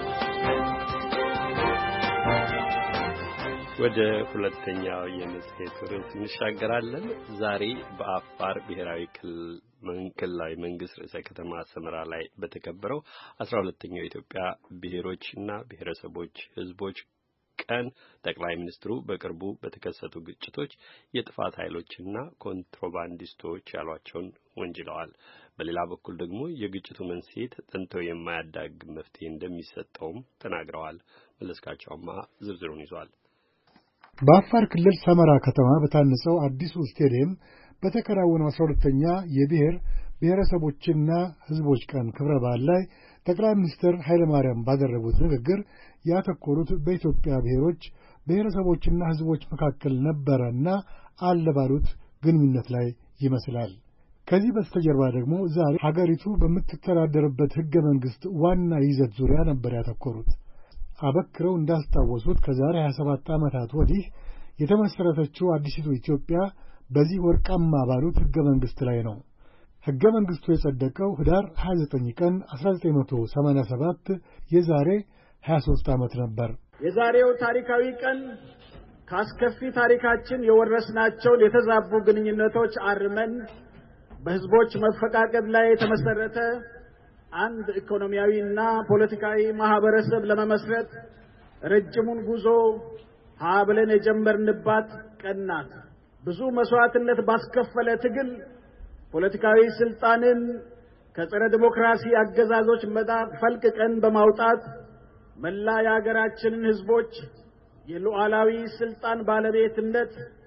ወደ ሁለተኛው የመጽሔት ርዕስ እንሻገራለን። ዛሬ በአፋር ብሔራዊ ክልላዊ መንግስት ርዕሰ ከተማ ሰመራ ላይ በተከበረው አስራ ሁለተኛው የኢትዮጵያ ብሔሮችና ብሔረሰቦች ህዝቦች ቀን ጠቅላይ ሚኒስትሩ በቅርቡ በተከሰቱ ግጭቶች የጥፋት ኃይሎችና ኮንትሮባንዲስቶች ያሏቸውን ወንጅለዋል። በሌላ በኩል ደግሞ የግጭቱ መንስኤ ተጠንቶ የማያዳግም መፍትሄ እንደሚሰጠውም ተናግረዋል። መለስካቸውማ ዝርዝሩን ይዟል። በአፋር ክልል ሰመራ ከተማ በታነጸው አዲሱ ስቴዲየም በተከናወነው አስራ ሁለተኛ የብሔር ብሔረሰቦችና ሕዝቦች ቀን ክብረ በዓል ላይ ጠቅላይ ሚኒስትር ኃይለ ማርያም ባደረጉት ንግግር ያተኮሩት በኢትዮጵያ ብሔሮች ብሔረሰቦችና ሕዝቦች መካከል ነበረና አለ ባሉት ግንኙነት ላይ ይመስላል። ከዚህ በስተጀርባ ደግሞ ዛሬ ሀገሪቱ በምትተዳደርበት ሕገ መንግሥት ዋና ይዘት ዙሪያ ነበር ያተኮሩት። አበክረው እንዳስታወሱት ከዛሬ ሀያ ሰባት ዓመታት ወዲህ የተመሠረተችው አዲሲቱ ኢትዮጵያ በዚህ ወርቃማ ባሉት ሕገ መንግሥት ላይ ነው። ሕገ መንግሥቱ የጸደቀው ኅዳር ሀያ ዘጠኝ ቀን አስራ ዘጠኝ መቶ ሰማንያ ሰባት የዛሬ ሀያ ሦስት ዓመት ነበር። የዛሬው ታሪካዊ ቀን ካስከፊ ታሪካችን የወረስናቸውን የተዛቡ ግንኙነቶች አርመን በሕዝቦች መፈቃቀድ ላይ የተመሰረተ አንድ ኢኮኖሚያዊና ፖለቲካዊ ማህበረሰብ ለመመስረት ረጅሙን ጉዞ ሀ ብለን የጀመርንባት ቀን ናት። ብዙ መስዋዕትነት ባስከፈለ ትግል ፖለቲካዊ ስልጣንን ከጸረ ዲሞክራሲ አገዛዞች መዳፍ ፈልቅቀን በማውጣት መላ የሀገራችንን ሕዝቦች የሉዓላዊ ስልጣን ባለቤትነት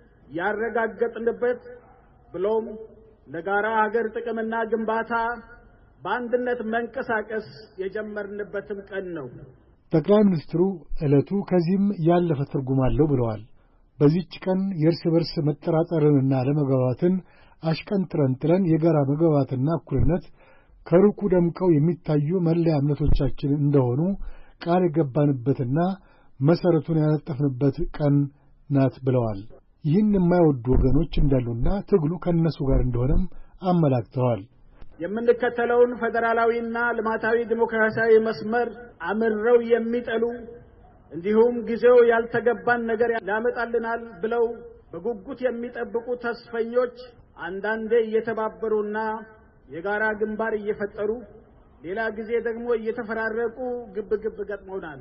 ያረጋገጥንበት ብሎም ለጋራ ሀገር ጥቅምና ግንባታ በአንድነት መንቀሳቀስ የጀመርንበትም ቀን ነው። ጠቅላይ ሚኒስትሩ ዕለቱ ከዚህም ያለፈ ትርጉም አለው ብለዋል። በዚህች ቀን የእርስ በርስ መጠራጠርንና ለመግባባትን አሽቀንጥረን ጥለን የጋራ መግባባትና እኩልነት ከሩቁ ደምቀው የሚታዩ መለያ እምነቶቻችን እንደሆኑ ቃል የገባንበትና መሠረቱን ያነጠፍንበት ቀን ናት ብለዋል። ይህን የማይወዱ ወገኖች እንዳሉና ትግሉ ከእነሱ ጋር እንደሆነም አመላክተዋል። የምንከተለውን ፌዴራላዊና ልማታዊ ዲሞክራሲያዊ መስመር አምረው የሚጠሉ እንዲሁም ጊዜው ያልተገባን ነገር ያመጣልናል ብለው በጉጉት የሚጠብቁ ተስፈኞች አንዳንዴ እየተባበሩና የጋራ ግንባር እየፈጠሩ ሌላ ጊዜ ደግሞ እየተፈራረቁ ግብ ግብ ገጥመውናል።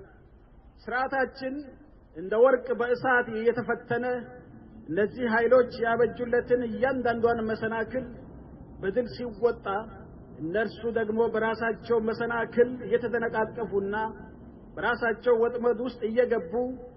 ስርዓታችን እንደ ወርቅ በእሳት እየተፈተነ እነዚህ ኃይሎች ያበጁለትን እያንዳንዷን መሰናክል በድል ሲወጣ እነርሱ ደግሞ በራሳቸው መሰናክል እየተደነቃቀፉና በራሳቸው ወጥመድ ውስጥ እየገቡ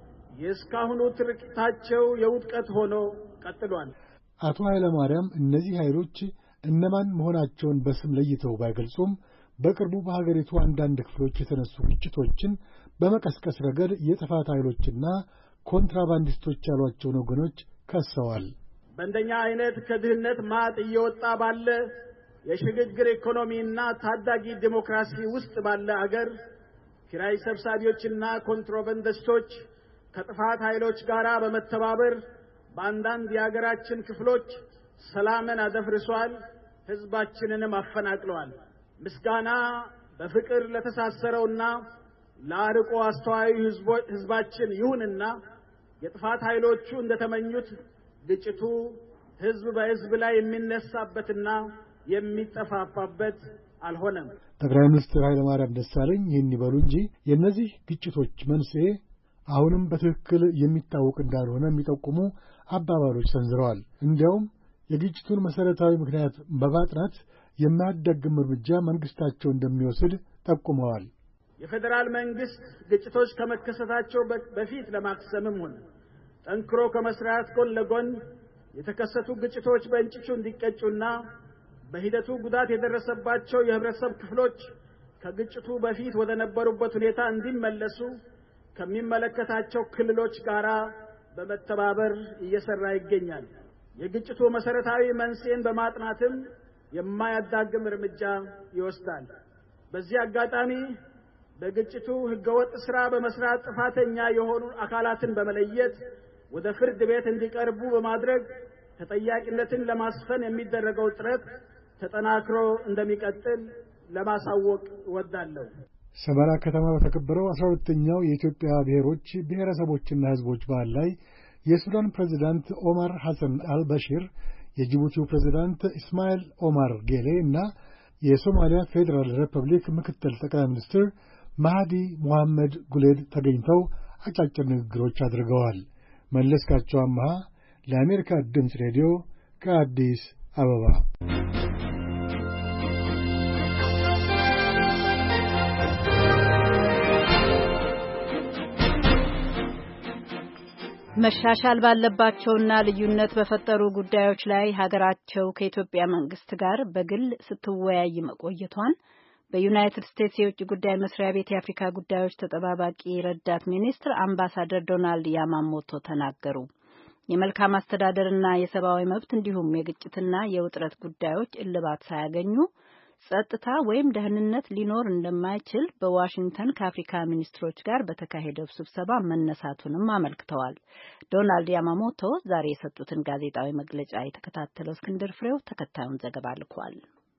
የእስካሁኑ ትርክታቸው የውድቀት ሆኖ ቀጥሏል። አቶ ኃይለ ማርያም እነዚህ ኃይሎች እነማን መሆናቸውን በስም ለይተው ባይገልጹም በቅርቡ በሀገሪቱ አንዳንድ ክፍሎች የተነሱ ግጭቶችን በመቀስቀስ ረገድ የጥፋት ኃይሎችና ኮንትራባንዲስቶች ያሏቸውን ወገኖች ከሰዋል። በእንደኛ አይነት ከድህነት ማጥ እየወጣ ባለ የሽግግር ኢኮኖሚና ታዳጊ ዲሞክራሲ ውስጥ ባለ አገር ኪራይ ሰብሳቢዎችና ኮንትራባንዲስቶች ከጥፋት ኃይሎች ጋር በመተባበር በአንዳንድ የሀገራችን ክፍሎች ሰላምን አደፍርሷል፣ ሕዝባችንንም አፈናቅለዋል። ምስጋና በፍቅር ለተሳሰረውና ለአርቆ አስተዋዩ ሕዝባችን ይሁንና የጥፋት ኃይሎቹ እንደተመኙት ግጭቱ ሕዝብ በሕዝብ ላይ የሚነሳበትና የሚጠፋፋበት አልሆነም። ጠቅላይ ሚኒስትር ኃይለ ማርያም ደሳለኝ ይህን ይበሉ እንጂ የእነዚህ ግጭቶች መንስኤ አሁንም በትክክል የሚታወቅ እንዳልሆነ የሚጠቁሙ አባባሎች ሰንዝረዋል። እንዲያውም የግጭቱን መሠረታዊ ምክንያት በማጥናት የማያዳግም እርምጃ መንግስታቸው እንደሚወስድ ጠቁመዋል። የፌዴራል መንግስት ግጭቶች ከመከሰታቸው በፊት ለማክሰምም ሆነ ጠንክሮ ከመስራት ጎን ለጎን የተከሰቱ ግጭቶች በእንጭጩ እንዲቀጩና በሂደቱ ጉዳት የደረሰባቸው የህብረተሰብ ክፍሎች ከግጭቱ በፊት ወደ ነበሩበት ሁኔታ እንዲመለሱ ከሚመለከታቸው ክልሎች ጋር በመተባበር እየሰራ ይገኛል። የግጭቱ መሰረታዊ መንስኤን በማጥናትም የማያዳግም እርምጃ ይወስዳል። በዚህ አጋጣሚ በግጭቱ ህገወጥ ስራ በመስራት ጥፋተኛ የሆኑ አካላትን በመለየት ወደ ፍርድ ቤት እንዲቀርቡ በማድረግ ተጠያቂነትን ለማስፈን የሚደረገው ጥረት ተጠናክሮ እንደሚቀጥል ለማሳወቅ እወዳለሁ። ሰመራ ከተማ በተከበረው አስራ ሁለተኛው የኢትዮጵያ ብሔሮች ብሔረሰቦችና ህዝቦች በዓል ላይ የሱዳን ፕሬዝዳንት ኦማር ሐሰን አልበሺር፣ የጅቡቲው ፕሬዝዳንት ኢስማኤል ኦማር ጌሌ እና የሶማሊያ ፌዴራል ሪፐብሊክ ምክትል ጠቅላይ ሚኒስትር ማህዲ ሙሐመድ ጉሌድ ተገኝተው አጫጭር ንግግሮች አድርገዋል። መለስካቸው አማሃ ለአሜሪካ ድምፅ ሬዲዮ ከአዲስ አበባ። መሻሻል ባለባቸውና ልዩነት በፈጠሩ ጉዳዮች ላይ ሀገራቸው ከኢትዮጵያ መንግስት ጋር በግል ስትወያይ መቆየቷን በዩናይትድ ስቴትስ የውጭ ጉዳይ መስሪያ ቤት የአፍሪካ ጉዳዮች ተጠባባቂ ረዳት ሚኒስትር አምባሳደር ዶናልድ ያማሞቶ ተናገሩ። የመልካም አስተዳደርና የሰብአዊ መብት እንዲሁም የግጭትና የውጥረት ጉዳዮች እልባት ሳያገኙ ጸጥታ ወይም ደህንነት ሊኖር እንደማይችል በዋሽንግተን ከአፍሪካ ሚኒስትሮች ጋር በተካሄደው ስብሰባ መነሳቱንም አመልክተዋል። ዶናልድ ያማሞቶ ዛሬ የሰጡትን ጋዜጣዊ መግለጫ የተከታተለው እስክንድር ፍሬው ተከታዩን ዘገባ ልኳል።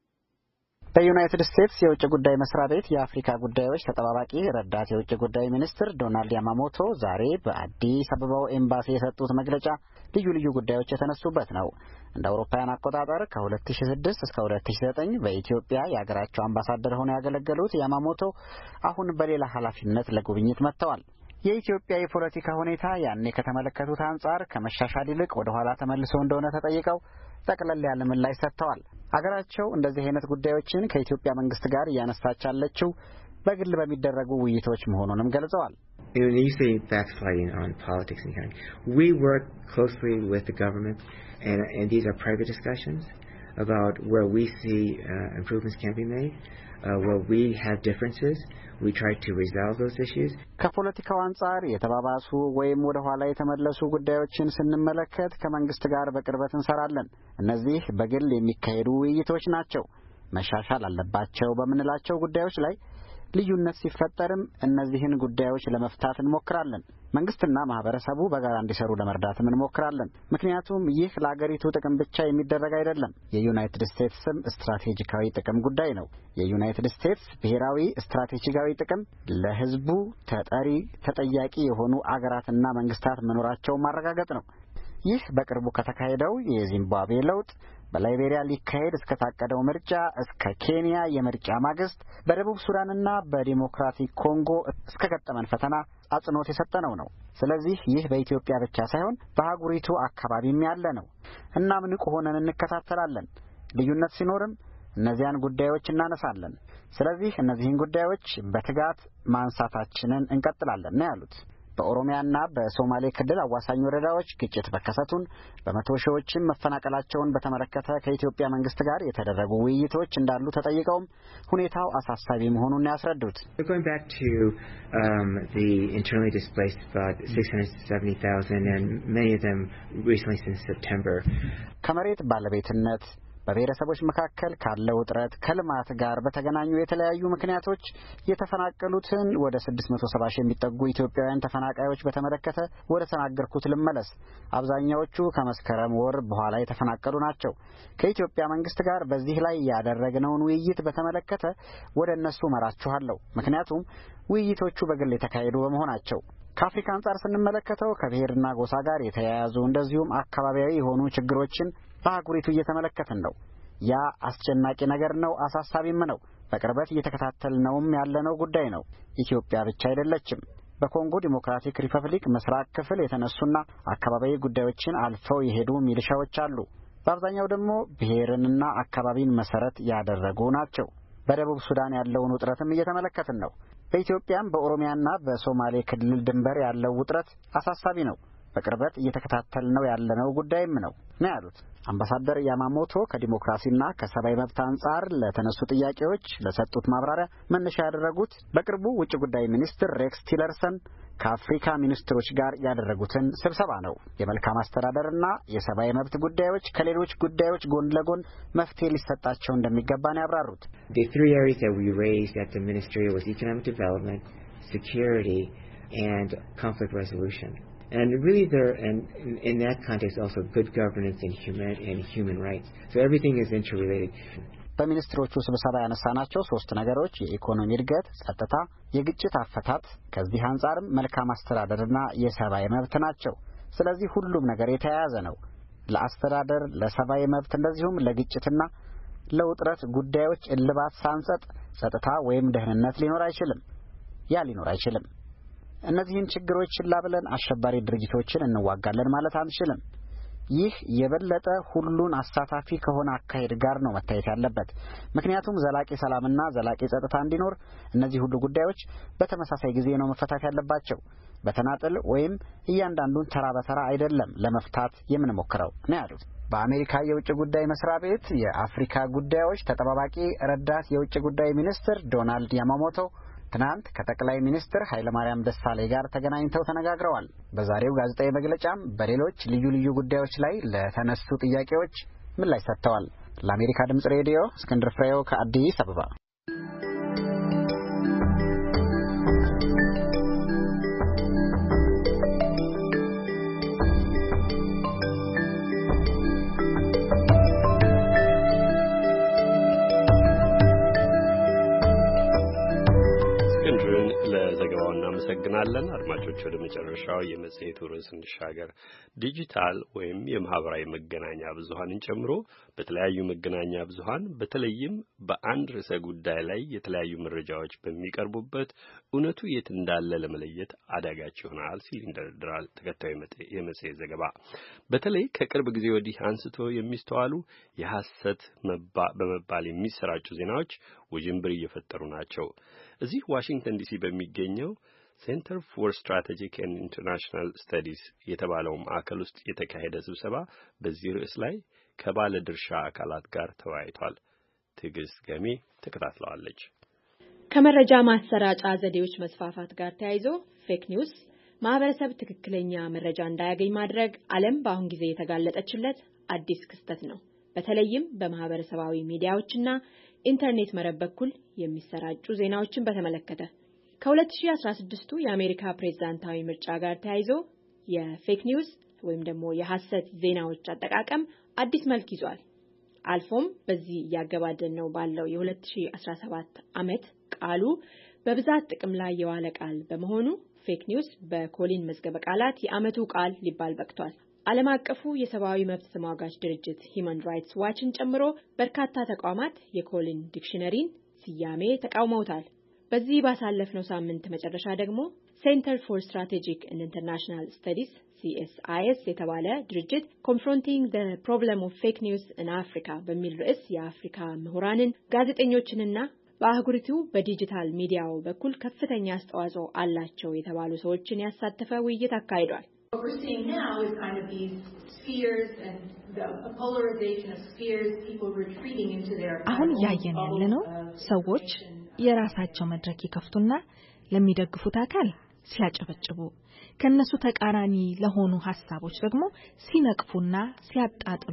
በዩናይትድ ስቴትስ የውጭ ጉዳይ መስሪያ ቤት የአፍሪካ ጉዳዮች ተጠባባቂ ረዳት የውጭ ጉዳይ ሚኒስትር ዶናልድ ያማሞቶ ዛሬ በአዲስ አበባው ኤምባሲ የሰጡት መግለጫ ልዩ ልዩ ጉዳዮች የተነሱበት ነው። እንደ አውሮፓውያን አቆጣጠር ከሁለት ሺህ ስድስት እስከ ሁለት ሺህ ዘጠኝ በኢትዮጵያ የሀገራቸው አምባሳደር ሆነው ያገለገሉት ያማሞቶ አሁን በሌላ ኃላፊነት ለጉብኝት መጥተዋል። የኢትዮጵያ የፖለቲካ ሁኔታ ያኔ ከተመለከቱት አንጻር ከመሻሻል ይልቅ ወደ ኋላ ተመልሶ እንደሆነ ተጠይቀው ጠቅለል ያለ ምላሽ ሰጥተዋል። አገራቸው እንደዚህ አይነት ጉዳዮችን ከኢትዮጵያ መንግስት ጋር እያነሳች ያለችው በግል በሚደረጉ ውይይቶች መሆኑንም ገልጸዋል። When you say backsliding on politics in Canada, we work closely with the government, and, and these are private discussions about where we see uh, improvements can be made. Uh, where we have differences, we try to resolve those issues. ከፖለቲካው አንጻር የተባባሱ ወይም ወደ ኋላ የተመለሱ ጉዳዮችን ስንመለከት ከመንግስት ጋር በቅርበት እንሰራለን። እነዚህ በግል የሚካሄዱ ውይይቶች ናቸው። መሻሻል አለባቸው በምንላቸው ጉዳዮች ላይ ልዩነት ሲፈጠርም እነዚህን ጉዳዮች ለመፍታት እንሞክራለን። መንግስትና ማህበረሰቡ በጋራ እንዲሰሩ ለመርዳትም እንሞክራለን። ምክንያቱም ይህ ለአገሪቱ ጥቅም ብቻ የሚደረግ አይደለም። የዩናይትድ ስቴትስም ስትራቴጂካዊ ጥቅም ጉዳይ ነው። የዩናይትድ ስቴትስ ብሔራዊ ስትራቴጂካዊ ጥቅም ለህዝቡ ተጠሪ ተጠያቂ የሆኑ አገራትና መንግስታት መኖራቸውን ማረጋገጥ ነው። ይህ በቅርቡ ከተካሄደው የዚምባብዌ ለውጥ በላይቤሪያ ሊካሄድ እስከ ታቀደው ምርጫ እስከ ኬንያ የምርጫ ማግስት በደቡብ ሱዳንና በዲሞክራቲክ ኮንጎ እስከ ገጠመን ፈተና አጽንኦት የሰጠነው ነው። ስለዚህ ይህ በኢትዮጵያ ብቻ ሳይሆን በአህጉሪቱ አካባቢም ያለ ነው። እናም ንቁ ሆነን እንከታተላለን። ልዩነት ሲኖርም እነዚያን ጉዳዮች እናነሳለን። ስለዚህ እነዚህን ጉዳዮች በትጋት ማንሳታችንን እንቀጥላለን ነው ያሉት። በኦሮሚያና በሶማሌ ክልል አዋሳኝ ወረዳዎች ግጭት መከሰቱን በመቶ ሺዎችም መፈናቀላቸውን በተመለከተ ከኢትዮጵያ መንግስት ጋር የተደረጉ ውይይቶች እንዳሉ ተጠይቀውም ሁኔታው አሳሳቢ መሆኑን ያስረዱት። Going back to um, the internally displaced about six hundred seventy thousand and many of them recently since September. ከመሬት ባለቤትነት በብሔረሰቦች መካከል ካለው ውጥረት ከልማት ጋር በተገናኙ የተለያዩ ምክንያቶች የተፈናቀሉትን ወደ ስድስት መቶ ሰባ ሺህ የሚጠጉ ኢትዮጵያውያን ተፈናቃዮች በተመለከተ ወደ ተናገርኩት ልመለስ። አብዛኛዎቹ ከመስከረም ወር በኋላ የተፈናቀሉ ናቸው። ከኢትዮጵያ መንግስት ጋር በዚህ ላይ ያደረግነውን ውይይት በተመለከተ ወደ እነሱ መራችኋለሁ። ምክንያቱም ውይይቶቹ በግል የተካሄዱ በመሆናቸው። ከአፍሪካ አንጻር ስንመለከተው ከብሔርና ጎሳ ጋር የተያያዙ እንደዚሁም አካባቢያዊ የሆኑ ችግሮችን በአህጉሪቱ እየተመለከትን ነው። ያ አስጨናቂ ነገር ነው፣ አሳሳቢም ነው። በቅርበት እየተከታተልነውም ያለነው ጉዳይ ነው። ኢትዮጵያ ብቻ አይደለችም። በኮንጎ ዲሞክራቲክ ሪፐብሊክ ምስራቅ ክፍል የተነሱና አካባቢያዊ ጉዳዮችን አልፈው የሄዱ ሚሊሻዎች አሉ። በአብዛኛው ደግሞ ብሔርንና አካባቢን መሰረት ያደረጉ ናቸው። በደቡብ ሱዳን ያለውን ውጥረትም እየተመለከትን ነው። በኢትዮጵያም በኦሮሚያና በሶማሌ ክልል ድንበር ያለው ውጥረት አሳሳቢ ነው። በቅርበት እየተከታተልነው ያለነው ጉዳይም ነው ነው ያሉት አምባሳደር ያማሞቶ ከዲሞክራሲና ከሰብአዊ መብት አንጻር ለተነሱ ጥያቄዎች ለሰጡት ማብራሪያ መነሻ ያደረጉት በቅርቡ ውጭ ጉዳይ ሚኒስትር ሬክስ ቲለርሰን ከአፍሪካ ሚኒስትሮች ጋር ያደረጉትን ስብሰባ ነው። የመልካም አስተዳደርና የሰብአዊ መብት ጉዳዮች ከሌሎች ጉዳዮች ጎን ለጎን መፍትሄ ሊሰጣቸው እንደሚገባ ነው ያብራሩት። The three areas that we raised at the ministry was economic development, security, and conflict resolution. And really there, and in that context also good governance and human, and human rights. So everything is interrelated. በሚኒስትሮቹ ስብሰባ ያነሳናቸው ሶስት ነገሮች የኢኮኖሚ እድገት፣ ጸጥታ፣ የግጭት አፈታት፣ ከዚህ አንጻርም መልካም አስተዳደርና የሰብአዊ መብት ናቸው። ስለዚህ ሁሉም ነገር የተያያዘ ነው። ለአስተዳደር፣ ለሰብአዊ መብት እንደዚሁም ለግጭትና ለውጥረት ጉዳዮች እልባት ሳንሰጥ ጸጥታ ወይም ደህንነት ሊኖር አይችልም። ያ ሊኖር አይችልም። እነዚህን ችግሮች ችላ ብለን አሸባሪ ድርጅቶችን እንዋጋለን ማለት አንችልም። ይህ የበለጠ ሁሉን አሳታፊ ከሆነ አካሄድ ጋር ነው መታየት ያለበት። ምክንያቱም ዘላቂ ሰላምና ዘላቂ ጸጥታ እንዲኖር እነዚህ ሁሉ ጉዳዮች በተመሳሳይ ጊዜ ነው መፈታት ያለባቸው። በተናጠል ወይም እያንዳንዱን ተራ በተራ አይደለም ለመፍታት የምንሞክረው ነው ያሉት። በአሜሪካ የውጭ ጉዳይ መስሪያ ቤት የአፍሪካ ጉዳዮች ተጠባባቂ ረዳት የውጭ ጉዳይ ሚኒስትር ዶናልድ ያማሞቶ ትናንት ከጠቅላይ ሚኒስትር ኃይለማርያም ደሳለኝ ጋር ተገናኝተው ተነጋግረዋል። በዛሬው ጋዜጣዊ መግለጫም በሌሎች ልዩ ልዩ ጉዳዮች ላይ ለተነሱ ጥያቄዎች ምላሽ ሰጥተዋል። ለአሜሪካ ድምጽ ሬዲዮ እስክንድር ፍሬው ከአዲስ አበባ። እናመሰግናለን። አድማጮች ወደ መጨረሻው የመጽሔቱ ርዕስ እንሻገር። ዲጂታል ወይም የማህበራዊ መገናኛ ብዙሃንን ጨምሮ በተለያዩ መገናኛ ብዙሃን በተለይም በአንድ ርዕሰ ጉዳይ ላይ የተለያዩ መረጃዎች በሚቀርቡበት እውነቱ የት እንዳለ ለመለየት አዳጋች ይሆናል ሲል ይንደረደራል ተከታዩ የመጽሔት ዘገባ። በተለይ ከቅርብ ጊዜ ወዲህ አንስቶ የሚስተዋሉ የሐሰት በመባል የሚሰራጩ ዜናዎች ውዥንብር እየፈጠሩ ናቸው። እዚህ ዋሽንግተን ዲሲ በሚገኘው ሴንተር ፎር ስትራቴጂክ ኤንድ ኢንተርናሽናል ስተዲስ የተባለው ማዕከል ውስጥ የተካሄደ ስብሰባ በዚህ ርዕስ ላይ ከባለ ድርሻ አካላት ጋር ተወያይቷል። ትዕግስት ገሜ ተከታትለዋለች። ከመረጃ ማሰራጫ ዘዴዎች መስፋፋት ጋር ተያይዞ ፌክ ኒውስ ማህበረሰብ ትክክለኛ መረጃ እንዳያገኝ ማድረግ ዓለም በአሁን ጊዜ የተጋለጠችለት አዲስ ክስተት ነው። በተለይም በማህበረሰባዊ ሚዲያዎችና ኢንተርኔት መረብ በኩል የሚሰራጩ ዜናዎችን በተመለከተ ከ2016ቱ የአሜሪካ ፕሬዝዳንታዊ ምርጫ ጋር ተያይዞ የፌክ ኒውስ ወይም ደግሞ የሐሰት ዜናዎች አጠቃቀም አዲስ መልክ ይዟል። አልፎም በዚህ ያገባደን ነው ባለው የ2017 ዓመት ቃሉ በብዛት ጥቅም ላይ የዋለ ቃል በመሆኑ ፌክ ኒውስ በኮሊን መዝገበ ቃላት የዓመቱ ቃል ሊባል በቅቷል። ዓለም አቀፉ የሰብአዊ መብት ተሟጋች ድርጅት ሂዩማን ራይትስ ዋችን ጨምሮ በርካታ ተቋማት የኮሊን ዲክሽነሪን ስያሜ ተቃውመውታል። በዚህ ባሳለፍነው ሳምንት መጨረሻ ደግሞ ሴንተር ፎር ስትራቴጂክ ኤንድ ኢንተርናሽናል ስተዲስ ሲ ኤስ አይ ኤስ የተባለ ድርጅት ኮንፍሮንቲንግ ዘ ፕሮብለም ኦፍ ፌክ ኒውስ ኢን አፍሪካ በሚል ርዕስ የአፍሪካ ምሁራንን፣ ጋዜጠኞችንና በአህጉሪቱ በዲጂታል ሚዲያው በኩል ከፍተኛ አስተዋጽኦ አላቸው የተባሉ ሰዎችን ያሳተፈ ውይይት አካሂዷል። What we're seeing now is kind of these spheres and the a polarization of spheres, people retreating into their አሁን ያየን ያለነው ሰዎች የራሳቸው መድረክ ይከፍቱና ለሚደግፉት አካል ሲያጨበጭቡ ከነሱ ተቃራኒ ለሆኑ ሐሳቦች ደግሞ ሲነቅፉና ሲያጣጥሉ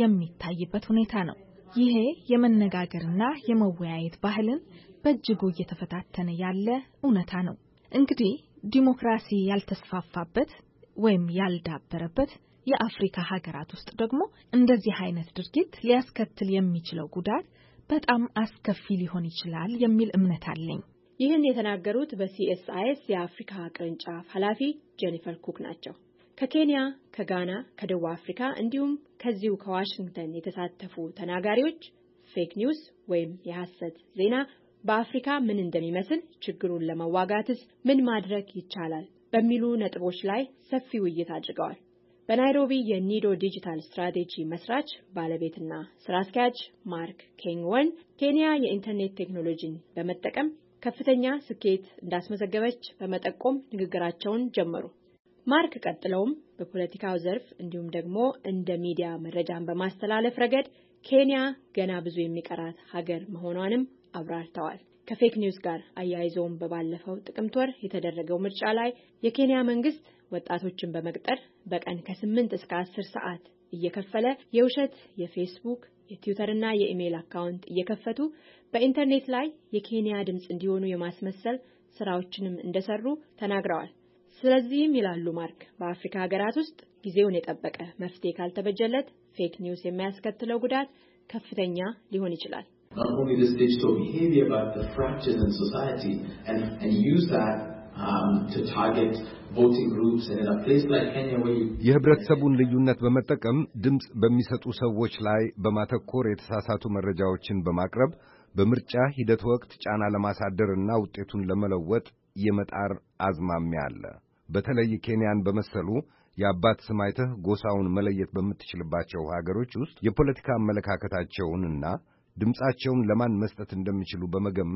የሚታይበት ሁኔታ ነው። ይሄ የመነጋገርና የመወያየት ባህልን በእጅጉ እየተፈታተነ ያለ እውነታ ነው። እንግዲህ ዲሞክራሲ ያልተስፋፋበት ወይም ያልዳበረበት የአፍሪካ ሀገራት ውስጥ ደግሞ እንደዚህ አይነት ድርጊት ሊያስከትል የሚችለው ጉዳት በጣም አስከፊ ሊሆን ይችላል የሚል እምነት አለኝ። ይህን የተናገሩት በሲ ኤስ አይ ኤስ የአፍሪካ ቅርንጫፍ ኃላፊ ጄኒፈር ኩክ ናቸው። ከኬንያ፣ ከጋና፣ ከደቡብ አፍሪካ እንዲሁም ከዚሁ ከዋሽንግተን የተሳተፉ ተናጋሪዎች ፌክ ኒውስ ወይም የሐሰት ዜና በአፍሪካ ምን እንደሚመስል፣ ችግሩን ለመዋጋትስ ምን ማድረግ ይቻላል በሚሉ ነጥቦች ላይ ሰፊ ውይይት አድርገዋል። በናይሮቢ የኒዶ ዲጂታል ስትራቴጂ መስራች ባለቤትና ስራ አስኪያጅ ማርክ ኬንግወን ኬንያ የኢንተርኔት ቴክኖሎጂን በመጠቀም ከፍተኛ ስኬት እንዳስመዘገበች በመጠቆም ንግግራቸውን ጀመሩ። ማርክ ቀጥለውም በፖለቲካው ዘርፍ እንዲሁም ደግሞ እንደ ሚዲያ መረጃን በማስተላለፍ ረገድ ኬንያ ገና ብዙ የሚቀራት ሀገር መሆኗንም አብራርተዋል። ከፌክ ኒውስ ጋር አያይዘውም በባለፈው ጥቅምት ወር የተደረገው ምርጫ ላይ የኬንያ መንግስት ወጣቶችን በመቅጠር በቀን ከስምንት እስከ አስር ሰዓት እየከፈለ የውሸት የፌስቡክ፣ የትዊተርና የኢሜል አካውንት እየከፈቱ በኢንተርኔት ላይ የኬንያ ድምጽ እንዲሆኑ የማስመሰል ስራዎችንም እንደሰሩ ተናግረዋል። ስለዚህም ይላሉ ማርክ በአፍሪካ ሀገራት ውስጥ ጊዜውን የጠበቀ መፍትሄ ካልተበጀለት ፌክ ኒውስ የሚያስከትለው ጉዳት ከፍተኛ ሊሆን ይችላል። Not only this digital behavior, but the fractures in society, and, and use that um, to target voting groups. And in a place like Kenya where you... የህብረተሰቡን ልዩነት በመጠቀም ድምጽ በሚሰጡ ሰዎች ላይ በማተኮር የተሳሳቱ መረጃዎችን በማቅረብ በምርጫ ሂደት ወቅት ጫና ለማሳደርና ውጤቱን ለመለወጥ የመጣር አዝማሚያ አለ። በተለይ ኬንያን በመሰሉ የአባት ስም አይተህ ጎሳውን መለየት በምትችልባቸው ሀገሮች ውስጥ የፖለቲካ አመለካከታቸውንና ድምጻቸውን ለማን መስጠት እንደሚችሉ በመገመት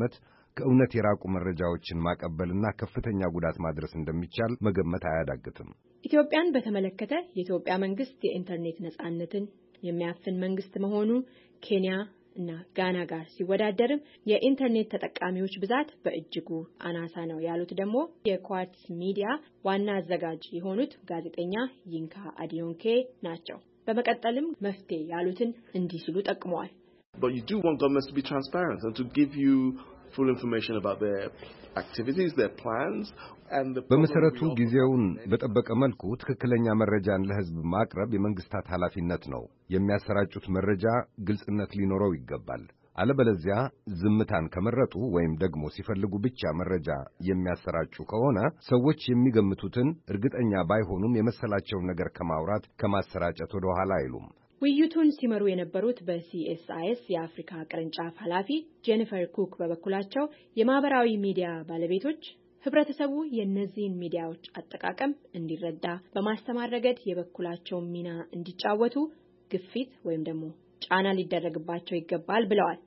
ከእውነት የራቁ መረጃዎችን ማቀበልና ከፍተኛ ጉዳት ማድረስ እንደሚቻል መገመት አያዳግትም። ኢትዮጵያን በተመለከተ የኢትዮጵያ መንግስት የኢንተርኔት ነጻነትን የሚያፍን መንግስት መሆኑ ኬንያ እና ጋና ጋር ሲወዳደርም የኢንተርኔት ተጠቃሚዎች ብዛት በእጅጉ አናሳ ነው ያሉት ደግሞ የኳርትስ ሚዲያ ዋና አዘጋጅ የሆኑት ጋዜጠኛ ይንካ አዲዮንኬ ናቸው። በመቀጠልም መፍትሄ ያሉትን እንዲህ ሲሉ ጠቅመዋል። But you do want governments to be transparent and to give you full information about their activities, their plans and the በመሰረቱ ጊዜውን በጠበቀ መልኩ ትክክለኛ መረጃን ለህዝብ ማቅረብ የመንግስታት ኃላፊነት ነው። የሚያሰራጩት መረጃ ግልጽነት ሊኖረው ይገባል። አለበለዚያ ዝምታን ከመረጡ ወይም ደግሞ ሲፈልጉ ብቻ መረጃ የሚያሰራጩ ከሆነ ሰዎች የሚገምቱትን እርግጠኛ ባይሆኑም የመሰላቸውን ነገር ከማውራት ከማሰራጨት ወደ ኋላ አይሉም። ውይይቱን ሲመሩ የነበሩት በሲኤስአይኤስ የአፍሪካ ቅርንጫፍ ኃላፊ ጄኒፈር ኩክ በበኩላቸው የማህበራዊ ሚዲያ ባለቤቶች ህብረተሰቡ የእነዚህን ሚዲያዎች አጠቃቀም እንዲረዳ በማስተማር ረገድ የበኩላቸውን ሚና እንዲጫወቱ ግፊት ወይም ደግሞ ጫና ሊደረግባቸው ይገባል ብለዋል።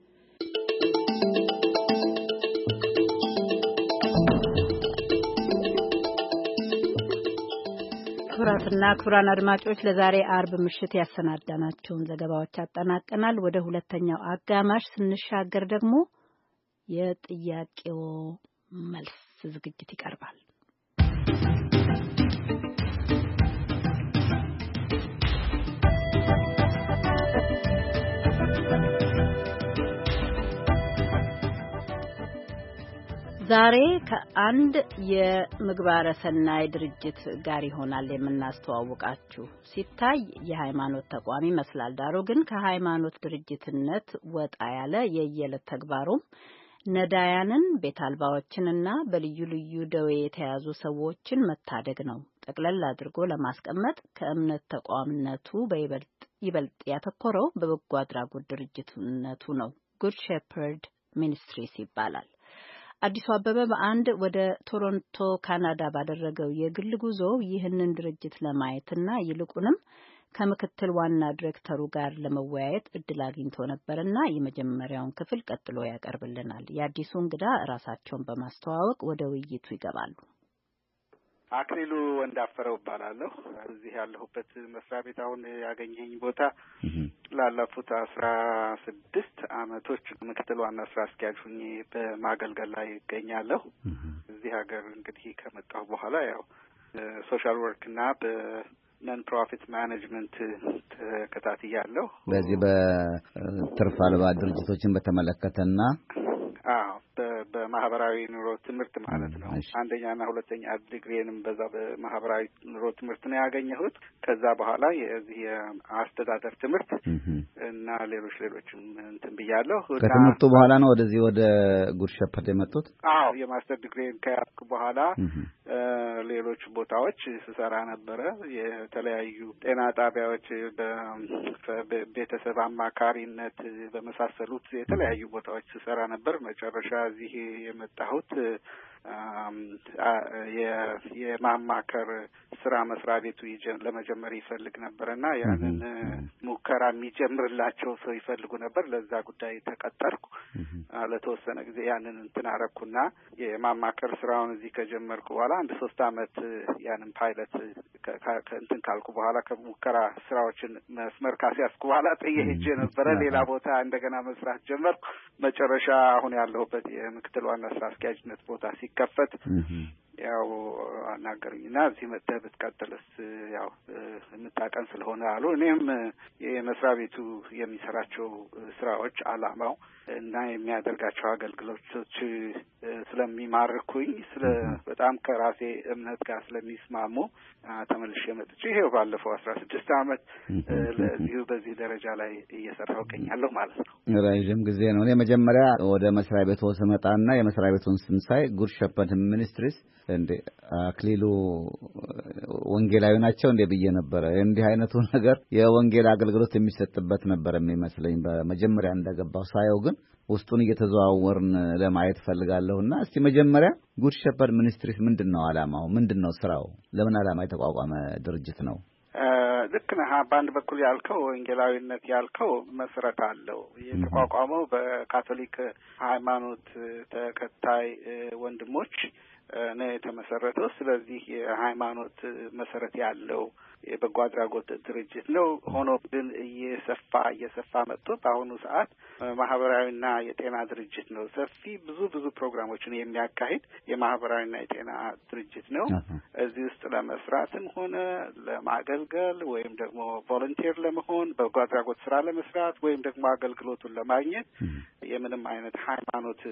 ክቡራትና ክቡራን አድማጮች ለዛሬ አርብ ምሽት ያሰናዳናቸውን ዘገባዎች አጠናቀናል። ወደ ሁለተኛው አጋማሽ ስንሻገር ደግሞ የጥያቄው መልስ ዝግጅት ይቀርባል። ዛሬ ከአንድ የምግባረ ሰናይ ድርጅት ጋር ይሆናል የምናስተዋውቃችሁ። ሲታይ የሃይማኖት ተቋም ይመስላል። ዳሩ ግን ከሃይማኖት ድርጅትነት ወጣ ያለ የየዕለት ተግባሩም ነዳያንን፣ ቤት አልባዎችንና በልዩ ልዩ ደዌ የተያዙ ሰዎችን መታደግ ነው። ጠቅለል አድርጎ ለማስቀመጥ ከእምነት ተቋምነቱ በይበልጥ ይበልጥ ያተኮረው በበጎ አድራጎት ድርጅትነቱ ነው። ጉድ ሼፐርድ ሚኒስትሪስ ይባላል። አዲሱ አበበ በአንድ ወደ ቶሮንቶ ካናዳ ባደረገው የግል ጉዞ ይህንን ድርጅት ለማየትና ይልቁንም ከምክትል ዋና ዲሬክተሩ ጋር ለመወያየት እድል አግኝቶ ነበርና የመጀመሪያውን ክፍል ቀጥሎ ያቀርብልናል። የአዲሱ እንግዳ ራሳቸውን በማስተዋወቅ ወደ ውይይቱ ይገባሉ። አክሊሉ ወንዳፈረው እባላለሁ። እዚህ ያለሁበት መስሪያ ቤት አሁን ያገኘኝ ቦታ ላለፉት አስራ ስድስት አመቶች ምክትል ዋና ስራ አስኪያጅ ሆኜ በማገልገል ላይ እገኛለሁ። እዚህ ሀገር እንግዲህ ከመጣሁ በኋላ ያው ሶሻል ወርክ እና በነን ፕሮፊት ማኔጅመንት ተከታትያለሁ። በዚህ በትርፍ አልባ ድርጅቶችን በተመለከተና አዎ በማህበራዊ ኑሮ ትምህርት ማለት ነው። አንደኛና ሁለተኛ ዲግሪንም በዛ በማህበራዊ ኑሮ ትምህርት ነው ያገኘሁት። ከዛ በኋላ የዚህ የአስተዳደር ትምህርት እና ሌሎች ሌሎችም እንትን ብያለሁ። ከትምህርቱ በኋላ ነው ወደዚህ ወደ ጉድ ሼፐርድ የመጡት? አዎ የማስተር ዲግሪን ከያዝኩ በኋላ ሌሎች ቦታዎች ስሰራ ነበረ። የተለያዩ ጤና ጣቢያዎች፣ በቤተሰብ አማካሪነት በመሳሰሉት የተለያዩ ቦታዎች ስሰራ ነበር። መጨረሻ እዚህ የመጣሁት የማማከር ስራ መስሪያ ቤቱ ለመጀመር ይፈልግ ነበርና ያንን ሙከራ የሚጀምርላቸው ሰው ይፈልጉ ነበር። ለዛ ጉዳይ ተቀጠርኩ። ለተወሰነ ጊዜ ያንን እንትን አረኩና የማማከር ስራውን እዚህ ከጀመርኩ በኋላ አንድ ሶስት አመት ያንን ፓይለት እንትን ካልኩ በኋላ ከሙከራ ስራዎችን መስመር ካስያዝኩ በኋላ ጥዬ ሄጄ ነበረ። ሌላ ቦታ እንደገና መስራት ጀመርኩ። መጨረሻ አሁን ያለሁበት የምክትል ዋና ስራ አስኪያጅነት ቦታ ሲከፈት ያው አናገሩኝና እዚህ መጥተህ ብትቀጥልስ ያው የምታቀን ስለሆነ አሉ። እኔም የመስሪያ ቤቱ የሚሰራቸው ስራዎች አላማው እና የሚያደርጋቸው አገልግሎቶች ስለሚማርኩኝ ስለ በጣም ከራሴ እምነት ጋር ስለሚስማሙ ተመልሼ መጥቼ ይሄው ባለፈው አስራ ስድስት አመት ለዚሁ በዚህ ደረጃ ላይ እየሰራሁ እገኛለሁ ማለት ነው። ረጅም ጊዜ ነው። እኔ መጀመሪያ ወደ መስሪያ ቤቱ ስመጣና የመስሪያ ቤቱን ስም ሳይ ጉድ ሼፐርድ ሚኒስትሪስ እንዴ አክሊሉ ወንጌላዊ ናቸው እንዴ ብዬ ነበር። እንዲህ አይነቱ ነገር የወንጌል አገልግሎት የሚሰጥበት ነበር የሚመስለኝ በመጀመሪያ እንደገባው። ሳየው ግን ውስጡን እየተዘዋወርን ለማየት ፈልጋለሁና እስቲ መጀመሪያ ጉድ ሼፐርድ ሚኒስትሪስ ምንድነው አላማው? ምንድነው ስራው? ለምን አላማ የተቋቋመ ድርጅት ነው? ልክ ነህ። በአንድ በኩል ያልከው ወንጌላዊነት ያልከው መሰረት አለው። የተቋቋመው በካቶሊክ ሃይማኖት ተከታይ ወንድሞች ነው የተመሰረተው። ስለዚህ የሃይማኖት መሰረት ያለው የበጎ አድራጎት ድርጅት ነው። ሆኖ ግን እየሰፋ እየሰፋ መጥቶ በአሁኑ ሰዓት ማህበራዊና የጤና ድርጅት ነው። ሰፊ ብዙ ብዙ ፕሮግራሞችን የሚያካሂድ የማህበራዊና የጤና ድርጅት ነው። እዚህ ውስጥ ለመስራትም ሆነ ለማገልገል ወይም ደግሞ ቮለንቲር ለመሆን በጎ አድራጎት ስራ ለመስራት ወይም ደግሞ አገልግሎቱን ለማግኘት የምንም አይነት ሃይማኖት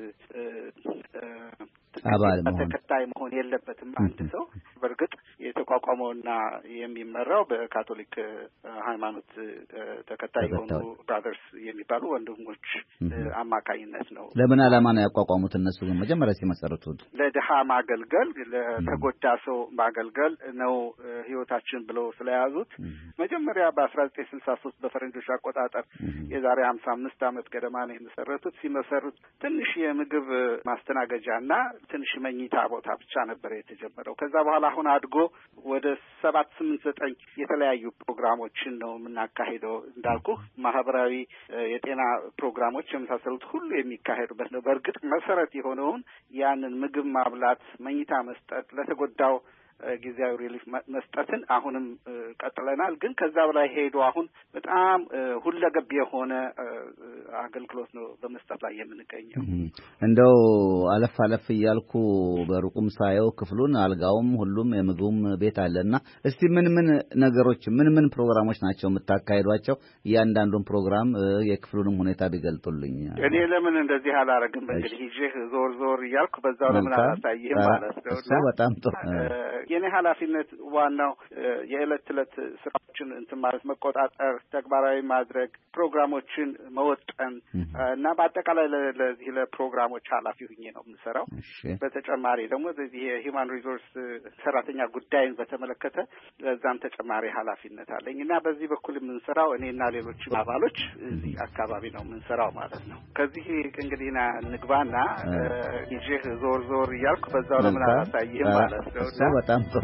አባል መሆን ተከታይ መሆን የለበትም። አንድ ሰው በእርግጥ የተቋቋመውና የሚመራው በካቶሊክ ሃይማኖት ተከታይ የሆኑ ብራዘርስ የሚባሉ ወንድሞች አማካኝነት ነው። ለምን ዓላማ ነው ያቋቋሙት? እነሱ ግን መጀመሪያ ሲመሰርቱት ለድሃ ማገልገል፣ ለተጎዳ ሰው ማገልገል ነው ህይወታችን ብለው ስለያዙት መጀመሪያ በአስራ ዘጠኝ ስልሳ ሶስት በፈረንጆች አቆጣጠር የዛሬ ሀምሳ አምስት ዓመት ገደማ ነው የመሰረቱት። ሲመሰርቱ ትንሽ የምግብ ማስተናገጃና ትንሽ መኝታ ቦታ ብቻ ነበር የተጀመረው። ከዛ በኋላ አሁን አድጎ ወደ ሰባት ስምንት ዘጠኝ የተለያዩ ፕሮግራሞችን ነው የምናካሄደው። እንዳልኩ ማህበራዊ የጤና ፕሮግራሞች የመሳሰሉት ሁሉ የሚካሄዱበት ነው። በእርግጥ መሰረት የሆነውን ያንን ምግብ ማብላት፣ መኝታ መስጠት፣ ለተጎዳው ጊዜያዊ ሪሊፍ መስጠትን አሁንም ቀጥለናል። ግን ከዛ በላይ ሄዶ አሁን በጣም ሁለገብ የሆነ አገልግሎት ነው በመስጠት ላይ የምንገኘው። እንደው አለፍ አለፍ እያልኩ በሩቁም ሳየው ክፍሉን አልጋውም ሁሉም የምግቡም ቤት አለና እስቲ ምን ምን ነገሮች ምን ምን ፕሮግራሞች ናቸው የምታካሂዷቸው? እያንዳንዱን ፕሮግራም የክፍሉንም ሁኔታ ቢገልጡልኝ። እኔ ለምን እንደዚህ አላረግም? እንግዲህ ይዤ ዞር ዞር እያልኩ በዛው ለምን አላሳይህም ማለት ነው። እሱ በጣም ጥሩ። የኔ ኃላፊነት ዋናው የዕለት ተዕለት ስራዎችን እንትን ማለት መቆጣጠር፣ ተግባራዊ ማድረግ፣ ፕሮግራሞችን መወጠን እና በአጠቃላይ ለዚህ ለፕሮግራሞች ኃላፊ ሆኜ ነው የምሰራው። በተጨማሪ ደግሞ በዚህ የሂውማን ሪሶርስ ሰራተኛ ጉዳይን በተመለከተ ለዛም ተጨማሪ ኃላፊነት አለኝ እና በዚህ በኩል የምንሰራው እኔና ሌሎች አባሎች እዚህ አካባቢ ነው የምንሰራው ማለት ነው። ከዚህ እንግዲህ ና ንግባና ይዤህ ዞር ዞር እያልኩ በዛው ለምን አላሳይህም ማለት ነው። በጣም ጥሩ።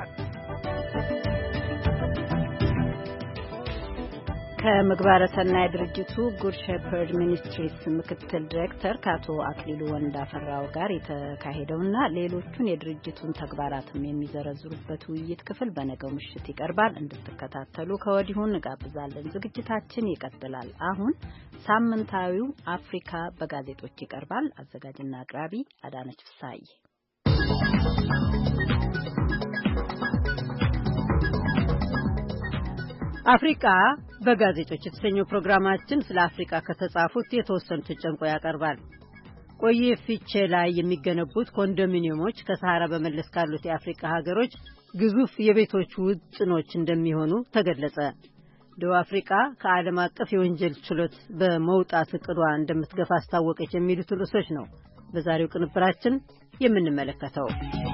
ከምግባረ ሰናይ ድርጅቱ ጉድ ሼፐርድ ሚኒስትሪስ ምክትል ዲሬክተር ከአቶ አክሊሉ ወንዳፈራው ጋር የተካሄደውና ሌሎቹን የድርጅቱን ተግባራትም የሚዘረዝሩበት ውይይት ክፍል በነገው ምሽት ይቀርባል። እንድትከታተሉ ከወዲሁ እንጋብዛለን። ዝግጅታችን ይቀጥላል። አሁን ሳምንታዊው አፍሪካ በጋዜጦች ይቀርባል። አዘጋጅና አቅራቢ አዳነች ፍሳይ። አፍሪካ በጋዜጦች የተሰኘው ፕሮግራማችን ስለ አፍሪካ ከተጻፉት የተወሰኑትን ጨምቆ ያቀርባል። ቆየ ፊቼ ላይ የሚገነቡት ኮንዶሚኒየሞች ከሰሃራ በመለስ ካሉት የአፍሪካ ሀገሮች ግዙፍ የቤቶች ውጥኖች እንደሚሆኑ ተገለጸ። ደቡብ አፍሪካ ከዓለም አቀፍ የወንጀል ችሎት በመውጣት እቅዷ እንደምትገፋ አስታወቀች የሚሉት ርዕሶች ነው በዛሬው ቅንብራችን የምንመለከተው።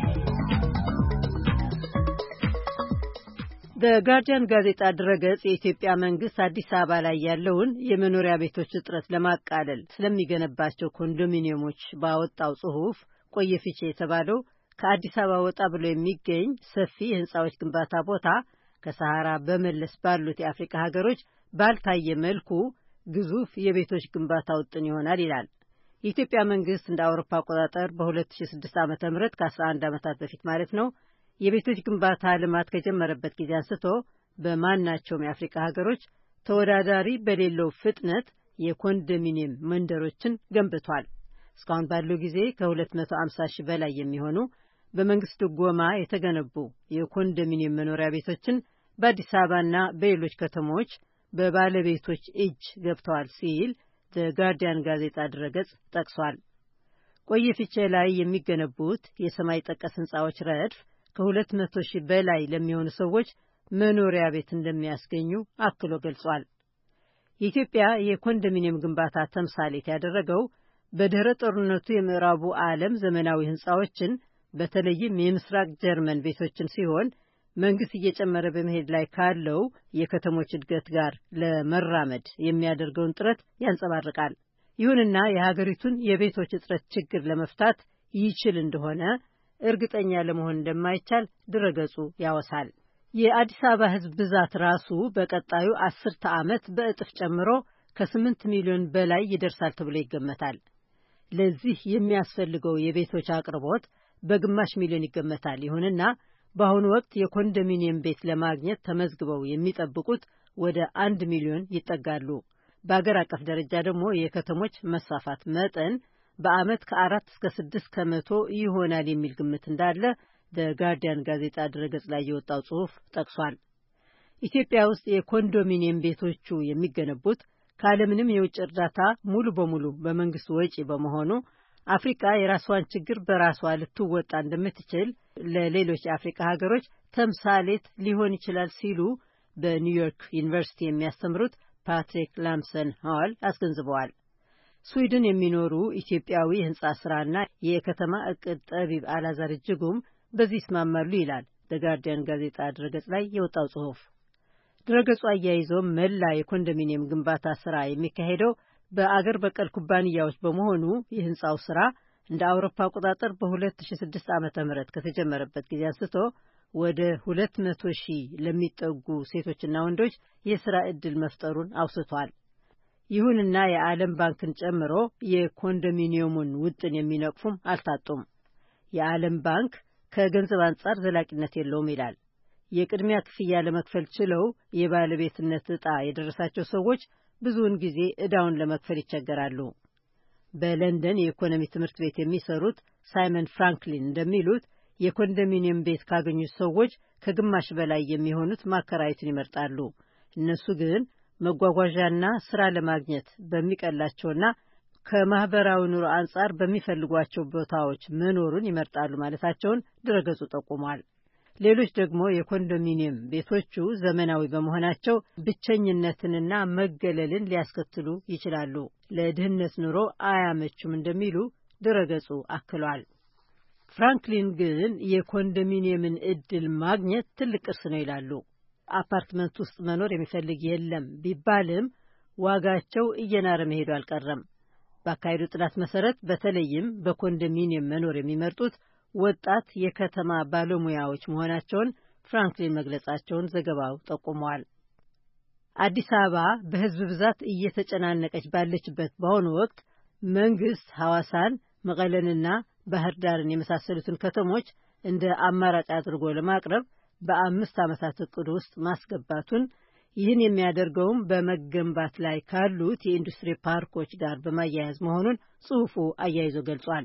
በጋርዲያን ጋዜጣ ድረገጽ የኢትዮጵያ መንግስት አዲስ አበባ ላይ ያለውን የመኖሪያ ቤቶች እጥረት ለማቃለል ስለሚገነባቸው ኮንዶሚኒየሞች ባወጣው ጽሑፍ ቆየ ፊቼ የተባለው ከአዲስ አበባ ወጣ ብሎ የሚገኝ ሰፊ የህንጻዎች ግንባታ ቦታ ከሰሃራ በመለስ ባሉት የአፍሪካ ሀገሮች ባልታየ መልኩ ግዙፍ የቤቶች ግንባታ ውጥን ይሆናል ይላል። የኢትዮጵያ መንግስት እንደ አውሮፓ አቆጣጠር በሁለት ሺህ ስድስት ዓመተ ምህረት ከአስራ አንድ ዓመታት በፊት ማለት ነው የቤቶች ግንባታ ልማት ከጀመረበት ጊዜ አንስቶ በማናቸውም የአፍሪካ ሀገሮች ተወዳዳሪ በሌለው ፍጥነት የኮንዶሚኒየም መንደሮችን ገንብቷል። እስካሁን ባለው ጊዜ ከሁለት መቶ ሃምሳ ሺህ በላይ የሚሆኑ በመንግስት ድጎማ የተገነቡ የኮንዶሚኒየም መኖሪያ ቤቶችን በአዲስ አበባና በሌሎች ከተሞች በባለቤቶች እጅ ገብተዋል ሲል ዘጋርዲያን ጋዜጣ ድረገጽ ጠቅሷል። ቆየ ፊቼ ላይ የሚገነቡት የሰማይ ጠቀስ ህንጻዎች ረድፍ ከሁለት መቶ ሺህ በላይ ለሚሆኑ ሰዎች መኖሪያ ቤት እንደሚያስገኙ አክሎ ገልጿል። የኢትዮጵያ የኮንዶሚኒየም ግንባታ ተምሳሌት ያደረገው በድህረ ጦርነቱ የምዕራቡ ዓለም ዘመናዊ ህንጻዎችን በተለይም የምስራቅ ጀርመን ቤቶችን ሲሆን መንግስት እየጨመረ በመሄድ ላይ ካለው የከተሞች እድገት ጋር ለመራመድ የሚያደርገውን ጥረት ያንጸባርቃል። ይሁንና የሀገሪቱን የቤቶች እጥረት ችግር ለመፍታት ይችል እንደሆነ እርግጠኛ ለመሆን እንደማይቻል ድረገጹ ያወሳል። የአዲስ አበባ ሕዝብ ብዛት ራሱ በቀጣዩ አስርተ ዓመት በእጥፍ ጨምሮ ከስምንት ሚሊዮን በላይ ይደርሳል ተብሎ ይገመታል። ለዚህ የሚያስፈልገው የቤቶች አቅርቦት በግማሽ ሚሊዮን ይገመታል። ይሁንና በአሁኑ ወቅት የኮንዶሚኒየም ቤት ለማግኘት ተመዝግበው የሚጠብቁት ወደ አንድ ሚሊዮን ይጠጋሉ። በአገር አቀፍ ደረጃ ደግሞ የከተሞች መስፋፋት መጠን በዓመት ከአራት እስከ ስድስት ከመቶ ይሆናል የሚል ግምት እንዳለ በጋርዲያን ጋዜጣ ድረገጽ ላይ የወጣው ጽሑፍ ጠቅሷል። ኢትዮጵያ ውስጥ የኮንዶሚኒየም ቤቶቹ የሚገነቡት ካለምንም የውጭ እርዳታ ሙሉ በሙሉ በመንግስት ወጪ በመሆኑ አፍሪካ የራሷን ችግር በራሷ ልትወጣ እንደምትችል ለሌሎች የአፍሪካ ሀገሮች ተምሳሌት ሊሆን ይችላል ሲሉ በኒውዮርክ ዩኒቨርሲቲ የሚያስተምሩት ፓትሪክ ላምሰን ሃዋል አስገንዝበዋል። ስዊድን የሚኖሩ ኢትዮጵያዊ የህንጻ ስራና የከተማ እቅድ ጠቢብ አላዛር እጅጉም በዚህ ይስማማሉ ይላል በጋርዲያን ጋዜጣ ድረገጽ ላይ የወጣው ጽሑፍ። ድረገጹ አያይዞም መላ የኮንዶሚኒየም ግንባታ ስራ የሚካሄደው በአገር በቀል ኩባንያዎች በመሆኑ የህንጻው ስራ እንደ አውሮፓ አቆጣጠር በ2006 ዓመተ ምህረት ከተጀመረበት ጊዜ አንስቶ ወደ ሁለት መቶ ሺህ ለሚጠጉ ሴቶችና ወንዶች የሥራ ዕድል መፍጠሩን አውስቷል። ይሁንና የዓለም ባንክን ጨምሮ የኮንዶሚኒየሙን ውጥን የሚነቅፉም አልታጡም። የዓለም ባንክ ከገንዘብ አንጻር ዘላቂነት የለውም ይላል። የቅድሚያ ክፍያ ለመክፈል ችለው የባለቤትነት ዕጣ የደረሳቸው ሰዎች ብዙውን ጊዜ ዕዳውን ለመክፈል ይቸገራሉ። በለንደን የኢኮኖሚ ትምህርት ቤት የሚሰሩት ሳይመን ፍራንክሊን እንደሚሉት የኮንዶሚኒየም ቤት ካገኙት ሰዎች ከግማሽ በላይ የሚሆኑት ማከራየትን ይመርጣሉ። እነሱ ግን መጓጓዣና ስራ ለማግኘት በሚቀላቸውና ከማህበራዊ ኑሮ አንጻር በሚፈልጓቸው ቦታዎች መኖሩን ይመርጣሉ ማለታቸውን ድረገጹ ጠቁሟል። ሌሎች ደግሞ የኮንዶሚኒየም ቤቶቹ ዘመናዊ በመሆናቸው ብቸኝነትንና መገለልን ሊያስከትሉ ይችላሉ፣ ለድህነት ኑሮ አያመቹም እንደሚሉ ድረገጹ አክሏል። ፍራንክሊን ግን የኮንዶሚኒየምን እድል ማግኘት ትልቅ ቅርስ ነው ይላሉ። አፓርትመንት ውስጥ መኖር የሚፈልግ የለም ቢባልም ዋጋቸው እየናረ መሄዱ አልቀረም። ባካሄዱ ጥናት መሰረት በተለይም በኮንዶሚኒየም መኖር የሚመርጡት ወጣት የከተማ ባለሙያዎች መሆናቸውን ፍራንክሊን መግለጻቸውን ዘገባው ጠቁሟል። አዲስ አበባ በሕዝብ ብዛት እየተጨናነቀች ባለችበት በአሁኑ ወቅት መንግስት ሐዋሳን፣ መቀለንና ባህር ዳርን የመሳሰሉትን ከተሞች እንደ አማራጭ አድርጎ ለማቅረብ በአምስት ዓመታት እቅድ ውስጥ ማስገባቱን፣ ይህን የሚያደርገውም በመገንባት ላይ ካሉት የኢንዱስትሪ ፓርኮች ጋር በማያያዝ መሆኑን ጽሑፉ አያይዞ ገልጿል።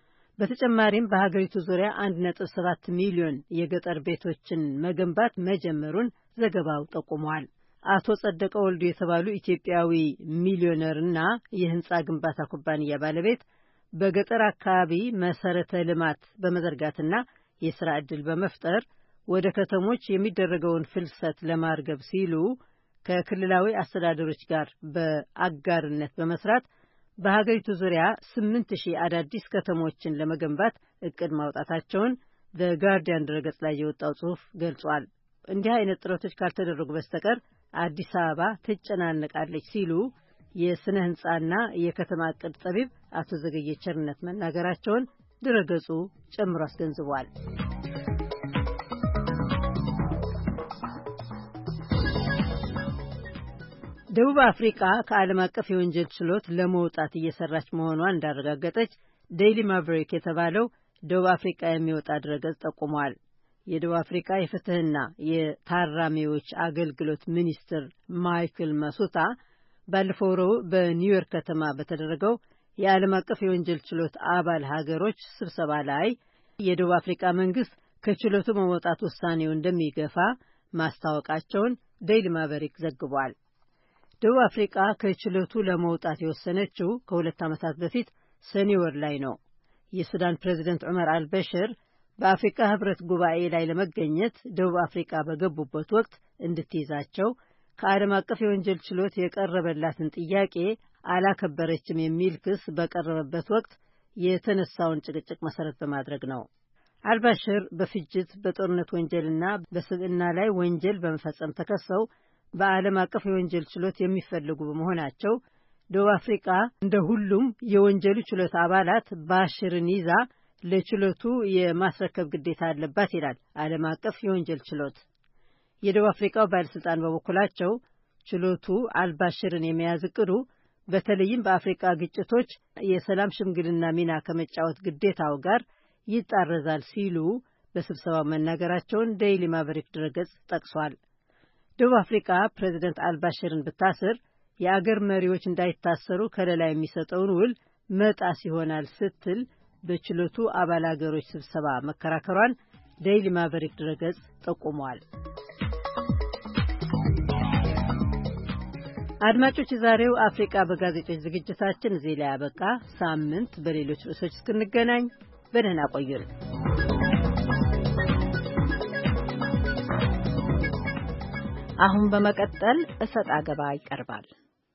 በተጨማሪም በሀገሪቱ ዙሪያ አንድ ነጥብ ሰባት ሚሊዮን የገጠር ቤቶችን መገንባት መጀመሩን ዘገባው ጠቁሟል። አቶ ጸደቀ ወልዱ የተባሉ ኢትዮጵያዊ ሚሊዮነርና የህንፃ ግንባታ ኩባንያ ባለቤት በገጠር አካባቢ መሰረተ ልማት በመዘርጋትና የሥራ ዕድል በመፍጠር ወደ ከተሞች የሚደረገውን ፍልሰት ለማርገብ ሲሉ ከክልላዊ አስተዳደሮች ጋር በአጋርነት በመስራት በሀገሪቱ ዙሪያ ስምንት ሺህ አዳዲስ ከተሞችን ለመገንባት እቅድ ማውጣታቸውን በጋርዲያን ድረገጽ ላይ የወጣው ጽሑፍ ገልጿል። እንዲህ አይነት ጥረቶች ካልተደረጉ በስተቀር አዲስ አበባ ትጨናነቃለች ሲሉ የስነ ህንጻና የከተማ እቅድ ጠቢብ አቶ ዘገየ ቸርነት መናገራቸውን ድረገጹ ጨምሮ አስገንዝቧል። ደቡብ አፍሪካ ከዓለም አቀፍ የወንጀል ችሎት ለመውጣት እየሰራች መሆኗን እንዳረጋገጠች ዴይሊ ማቨሪክ የተባለው ደቡብ አፍሪካ የሚወጣ ድረገጽ ጠቁሟል። የደቡብ አፍሪካ የፍትህና የታራሚዎች አገልግሎት ሚኒስትር ማይክል ማሱታ ባለፈው ረቡዕ በኒውዮርክ ከተማ በተደረገው የዓለም አቀፍ የወንጀል ችሎት አባል ሀገሮች ስብሰባ ላይ የደቡብ አፍሪካ መንግስት ከችሎቱ መውጣት ውሳኔው እንደሚገፋ ማስታወቃቸውን ዴይሊ ማቨሪክ ዘግቧል። ደቡብ አፍሪካ ከችሎቱ ለመውጣት የወሰነችው ከሁለት ዓመታት በፊት ሰኔ ወር ላይ ነው። የሱዳን ፕሬዚደንት ዑመር አልበሽር በአፍሪካ ህብረት ጉባኤ ላይ ለመገኘት ደቡብ አፍሪካ በገቡበት ወቅት እንድትይዛቸው ከዓለም አቀፍ የወንጀል ችሎት የቀረበላትን ጥያቄ አላከበረችም የሚል ክስ በቀረበበት ወቅት የተነሳውን ጭቅጭቅ መሰረት በማድረግ ነው። አልባሽር በፍጅት በጦርነት ወንጀልና በስብዕና ላይ ወንጀል በመፈጸም ተከሰው በዓለም አቀፍ የወንጀል ችሎት የሚፈልጉ በመሆናቸው ደቡብ አፍሪካ እንደ ሁሉም የወንጀሉ ችሎት አባላት ባሽርን ይዛ ለችሎቱ የማስረከብ ግዴታ አለባት ይላል ዓለም አቀፍ የወንጀል ችሎት። የደቡብ አፍሪካው ባለስልጣን በበኩላቸው ችሎቱ አልባሽርን የመያዝ እቅዱ በተለይም በአፍሪካ ግጭቶች የሰላም ሽምግልና ሚና ከመጫወት ግዴታው ጋር ይጣረዛል ሲሉ በስብሰባው መናገራቸውን ዴይሊ ማቨሪክ ድረገጽ ጠቅሷል። ደቡብ አፍሪካ ፕሬዚደንት አልባሽርን ብታስር የአገር መሪዎች እንዳይታሰሩ ከለላ የሚሰጠውን ውል መጣስ ይሆናል ስትል በችሎቱ አባል አገሮች ስብሰባ መከራከሯን ዴይሊ ማቨሪክ ድረገጽ ጠቁሟል። አድማጮች፣ ዛሬው አፍሪካ በጋዜጦች ዝግጅታችን እዚህ ላይ ያበቃ። ሳምንት በሌሎች ርዕሶች እስክንገናኝ በደህና ቆዩን። አሁን በመቀጠል እሰጥ አገባ ይቀርባል።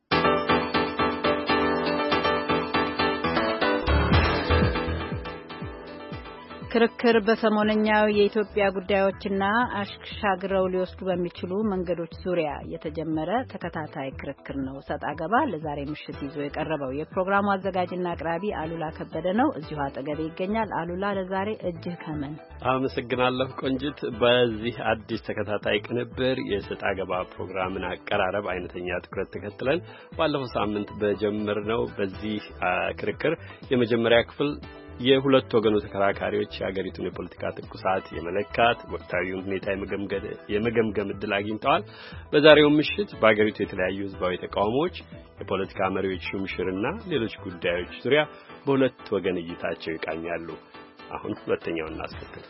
ክርክር በሰሞነኛው የኢትዮጵያ ጉዳዮችና አሻግረው ሊወስዱ በሚችሉ መንገዶች ዙሪያ የተጀመረ ተከታታይ ክርክር ነው። ሰጣ ገባ ለዛሬ ምሽት ይዞ የቀረበው የፕሮግራሙ አዘጋጅና አቅራቢ አሉላ ከበደ ነው። እዚሁ አጠገቤ ይገኛል። አሉላ፣ ለዛሬ እጅህ ከምን? አመሰግናለሁ ቆንጂት። በዚህ አዲስ ተከታታይ ቅንብር የሰጣ ገባ ፕሮግራምን አቀራረብ አይነተኛ ትኩረት ተከትለን ባለፈው ሳምንት በጀመርነው በዚህ ክርክር የመጀመሪያ ክፍል የሁለት ወገኑ ተከራካሪዎች የሀገሪቱን የፖለቲካ ትኩሳት የመለካት ወቅታዊውን ሁኔታ የመገምገም እድል አግኝተዋል። በዛሬው ምሽት በሀገሪቱ የተለያዩ ህዝባዊ ተቃውሞዎች፣ የፖለቲካ መሪዎች ሹምሽርና ሌሎች ጉዳዮች ዙሪያ በሁለት ወገን እይታቸው ይቃኛሉ። አሁን ሁለተኛውን እናስከትል።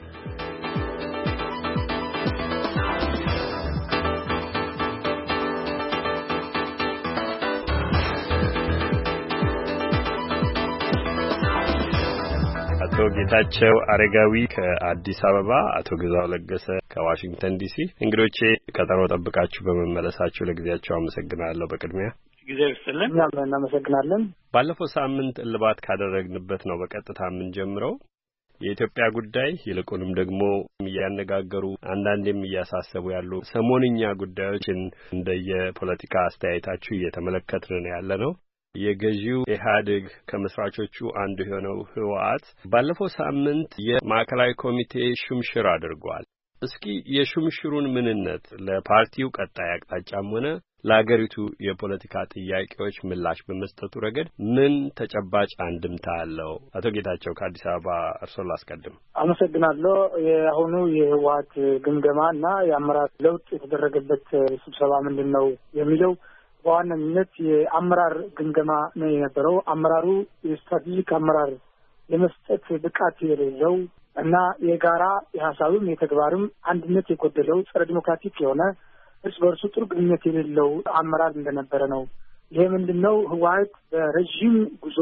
አቶ ጌታቸው አረጋዊ ከአዲስ አበባ፣ አቶ ግዛው ለገሰ ከዋሽንግተን ዲሲ እንግዶቼ ቀጠሮ ጠብቃችሁ በመመለሳችሁ ለጊዜያችሁ አመሰግናለሁ። በቅድሚያ ጊዜ ይስጥልን። እኛም እናመሰግናለን። ባለፈው ሳምንት እልባት ካደረግንበት ነው በቀጥታ የምንጀምረው። የኢትዮጵያ ጉዳይ ይልቁንም ደግሞ የሚያነጋገሩ አንዳንዴም እያሳሰቡ ያሉ ሰሞንኛ ጉዳዮችን እንደየፖለቲካ አስተያየታችሁ እየተመለከትን ነው ያለነው። የገዢው ኢህአዴግ ከመስራቾቹ አንዱ የሆነው ህወሓት ባለፈው ሳምንት የማዕከላዊ ኮሚቴ ሹምሽር አድርጓል። እስኪ የሹምሽሩን ምንነት ለፓርቲው ቀጣይ አቅጣጫም ሆነ ለአገሪቱ የፖለቲካ ጥያቄዎች ምላሽ በመስጠቱ ረገድ ምን ተጨባጭ አንድምታ አለው? አቶ ጌታቸው ከአዲስ አበባ እርስዎን ላስቀድም። አመሰግናለሁ። የአሁኑ የህወሓት ግምገማና የአመራር ለውጥ የተደረገበት ስብሰባ ምንድን ነው የሚለው በዋናነት የአመራር ግምገማ ነው የነበረው። አመራሩ የስትራቴጂክ አመራር የመስጠት ብቃት የሌለው እና የጋራ የሀሳብም የተግባርም አንድነት የጎደለው ጸረ ዲሞክራቲክ የሆነ እርስ በርሱ ጥሩ ግንኙነት የሌለው አመራር እንደነበረ ነው። ይሄ ምንድነው? ህወሓት በረዥም ጉዞ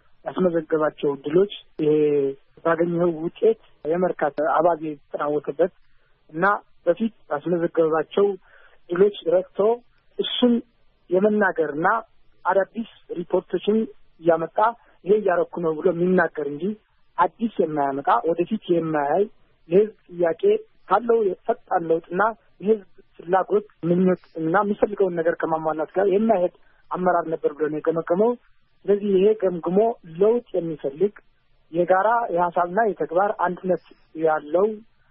ያስመዘገባቸው ድሎች ይሄ ባገኘው ውጤት የመርካት አባዜ የተጠናወተበት እና በፊት ያስመዘገባቸው ድሎች ረክቶ እሱን የመናገርና አዳዲስ ሪፖርቶችን እያመጣ ይሄ እያረኩ ነው ብሎ የሚናገር እንጂ አዲስ የማያመጣ ወደፊት የማያይ የህዝብ ጥያቄ ካለው የፈጣን ለውጥና የህዝብ ፍላጎት ምኞት እና የሚፈልገውን ነገር ከማሟላት ጋር የማይሄድ አመራር ነበር ብሎ ነው የገመገመው። ስለዚህ ይሄ ገምግሞ ለውጥ የሚፈልግ የጋራ የሀሳብና የተግባር አንድነት ያለው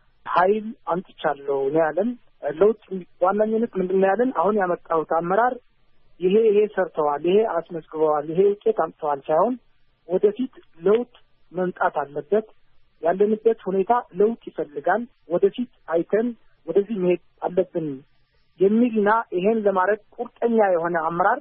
ኃይል አምጥቻለሁ ነው ያለን። ለውጥ ዋናኝነት ምንድነው ያለን? አሁን ያመጣሁት አመራር ይሄ ይሄ ሰርተዋል፣ ይሄ አስመዝግበዋል፣ ይሄ ውጤት አምጥተዋል ሳይሆን ወደፊት ለውጥ መምጣት አለበት። ያለንበት ሁኔታ ለውጥ ይፈልጋል። ወደፊት አይተን ወደዚህ መሄድ አለብን የሚልና ይሄን ለማድረግ ቁርጠኛ የሆነ አመራር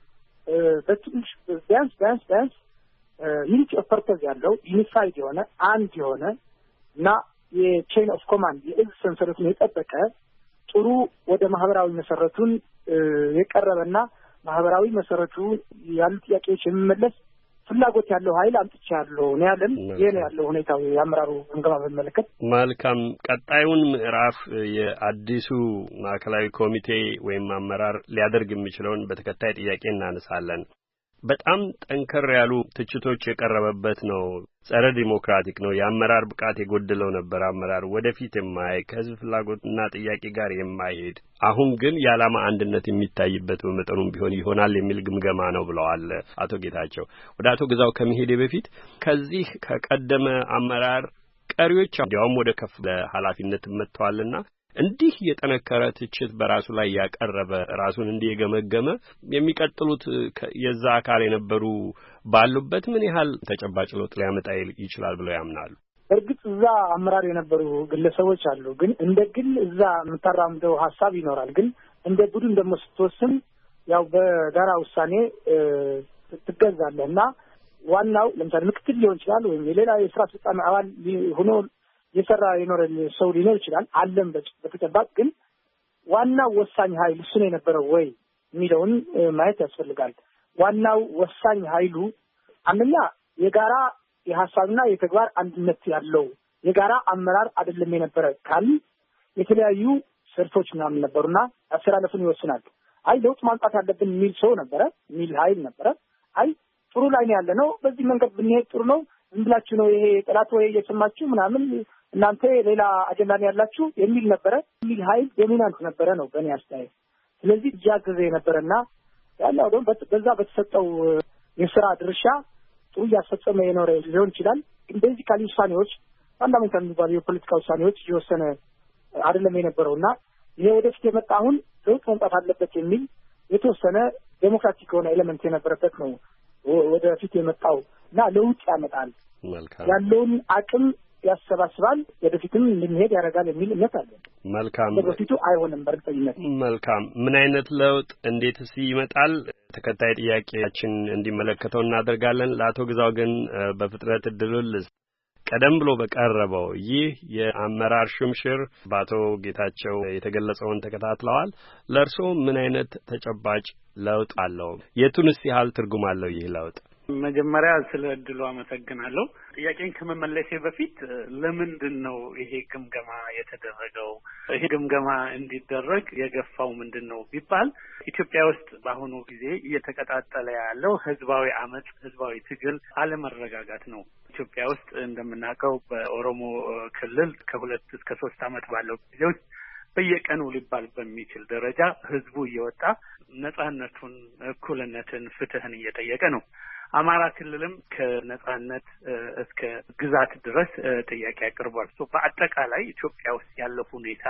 በትንሽ ቢያንስ ቢያንስ ቢያንስ ዩኒቲ ኦፍ ፐርፐዝ ያለው ዩኒፋይድ የሆነ አንድ የሆነ እና የቼን ኦፍ ኮማንድ የእዝ ሰንሰለቱን የጠበቀ ጥሩ ወደ ማህበራዊ መሰረቱን የቀረበና ማህበራዊ መሰረቱ ያሉ ጥያቄዎች የሚመለስ ፍላጎት ያለው ኃይል አምጥቻለሁ ነው ያለን። ይሄ ነው ያለው ሁኔታው የአመራሩ ግምገማ በመለከት። መልካም። ቀጣዩን ምዕራፍ የአዲሱ ማዕከላዊ ኮሚቴ ወይም አመራር ሊያደርግ የሚችለውን በተከታይ ጥያቄ እናነሳለን። በጣም ጠንከር ያሉ ትችቶች የቀረበበት ነው። ጸረ ዲሞክራቲክ ነው። የአመራር ብቃት የጎደለው ነበር። አመራር ወደፊት የማያይ ከህዝብ ፍላጎትና ጥያቄ ጋር የማይሄድ አሁን ግን የዓላማ አንድነት የሚታይበት በመጠኑም ቢሆን ይሆናል የሚል ግምገማ ነው ብለዋል አቶ ጌታቸው። ወደ አቶ ግዛው ከመሄዴ በፊት ከዚህ ከቀደመ አመራር ቀሪዎች እንዲያውም ወደ ከፍ ለኃላፊነት መጥተዋልና እንዲህ የጠነከረ ትችት በራሱ ላይ ያቀረበ ራሱን እንዲህ የገመገመ የሚቀጥሉት የዛ አካል የነበሩ ባሉበት ምን ያህል ተጨባጭ ለውጥ ሊያመጣ ይችላል ብለው ያምናሉ? እርግጥ እዛ አመራር የነበሩ ግለሰቦች አሉ። ግን እንደ ግል እዛ የምታራምደው ሀሳብ ይኖራል። ግን እንደ ቡድን ደግሞ ስትወስን ያው በጋራ ውሳኔ ትገዛለህ እና ዋናው ለምሳሌ ምክትል ሊሆን ይችላል ወይም የሌላ የስራ አስፈጻሚ አባል ሆኖ የሰራ የኖረ ሰው ሊኖር ይችላል። አለም በተጨባጭ ግን ዋናው ወሳኝ ኃይል እሱ ነው የነበረው ወይ የሚለውን ማየት ያስፈልጋል። ዋናው ወሳኝ ኃይሉ አንደኛ የጋራ የሐሳብና የተግባር አንድነት ያለው የጋራ አመራር አይደለም የነበረ ካል የተለያዩ ስርቶች ምናምን ነበሩና አሰላለፉን ይወስናል። አይ ለውጥ ማምጣት አለብን የሚል ሰው ነበረ፣ የሚል ኃይል ነበረ። አይ ጥሩ ላይ ነው ያለ ነው፣ በዚህ መንገድ ብንሄድ ጥሩ ነው፣ ዝም ብላችሁ ነው ይሄ ጠላት ወይ እየሰማችሁ ምናምን እናንተ ሌላ አጀንዳ ነው ያላችሁ የሚል ነበረ። የሚል ኃይል ዶሚናንት ነበረ ነው በእኔ አስተያየት። ስለዚህ እያገዘ የነበረና ያለው ደግሞ በዛ በተሰጠው የሥራ ድርሻ ጥሩ እያስፈጸመ የኖረ ሊሆን ይችላል። እንደዚህ ካሊ ውሳኔዎች ፋንዳሜንታል የሚባሉ የፖለቲካ ውሳኔዎች እየወሰነ አይደለም የነበረውና ይሄ ወደፊት የመጣ አሁን ለውጥ መምጣት አለበት የሚል የተወሰነ ዴሞክራቲክ የሆነ ኤሌመንት የነበረበት ነው ወደፊት የመጣው እና ለውጥ ያመጣል፣ ያለውን አቅም ያሰባስባል፣ ወደፊትም እንድንሄድ ያደርጋል የሚል እምነት አለ። መልካም በፊቱ አይሆንም በእርግጠኝነት። መልካም ምን አይነት ለውጥ እንዴትስ ይመጣል? ተከታይ ጥያቄያችን እንዲመለከተው እናደርጋለን። ለአቶ ግዛው ግን በፍጥነት እድሉን ቀደም ብሎ በቀረበው ይህ የአመራር ሽምሽር በአቶ ጌታቸው የተገለጸውን ተከታትለዋል። ለእርስዎ ምን አይነት ተጨባጭ ለውጥ አለው? የቱንስ ያህል ትርጉም አለው ይህ ለውጥ? መጀመሪያ ስለ እድሉ አመሰግናለሁ። ጥያቄን ከመመለሴ በፊት ለምንድን ነው ይሄ ግምገማ የተደረገው? ይሄ ግምገማ እንዲደረግ የገፋው ምንድን ነው ቢባል ኢትዮጵያ ውስጥ በአሁኑ ጊዜ እየተቀጣጠለ ያለው ህዝባዊ አመጽ፣ ህዝባዊ ትግል፣ አለመረጋጋት ነው። ኢትዮጵያ ውስጥ እንደምናውቀው በኦሮሞ ክልል ከሁለት እስከ ሶስት አመት ባለው ጊዜ ውስጥ በየቀኑ ሊባል በሚችል ደረጃ ህዝቡ እየወጣ ነጻነቱን፣ እኩልነትን፣ ፍትህን እየጠየቀ ነው። አማራ ክልልም ከነጻነት እስከ ግዛት ድረስ ጥያቄ አቅርቧል። ሶ በአጠቃላይ ኢትዮጵያ ውስጥ ያለው ሁኔታ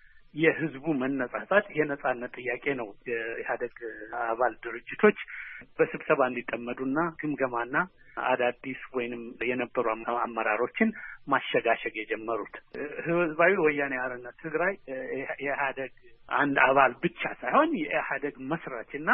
የህዝቡ መነጻጻት የነጻነት ጥያቄ ነው። የኢህአዴግ አባል ድርጅቶች በስብሰባ እንዲጠመዱና ግምገማና አዳዲስ ወይንም የነበሩ አመራሮችን ማሸጋሸግ የጀመሩት ህዝባዊ ወያኔ ሓርነት ትግራይ የኢህአዴግ አንድ አባል ብቻ ሳይሆን የኢህአዴግ መስራችና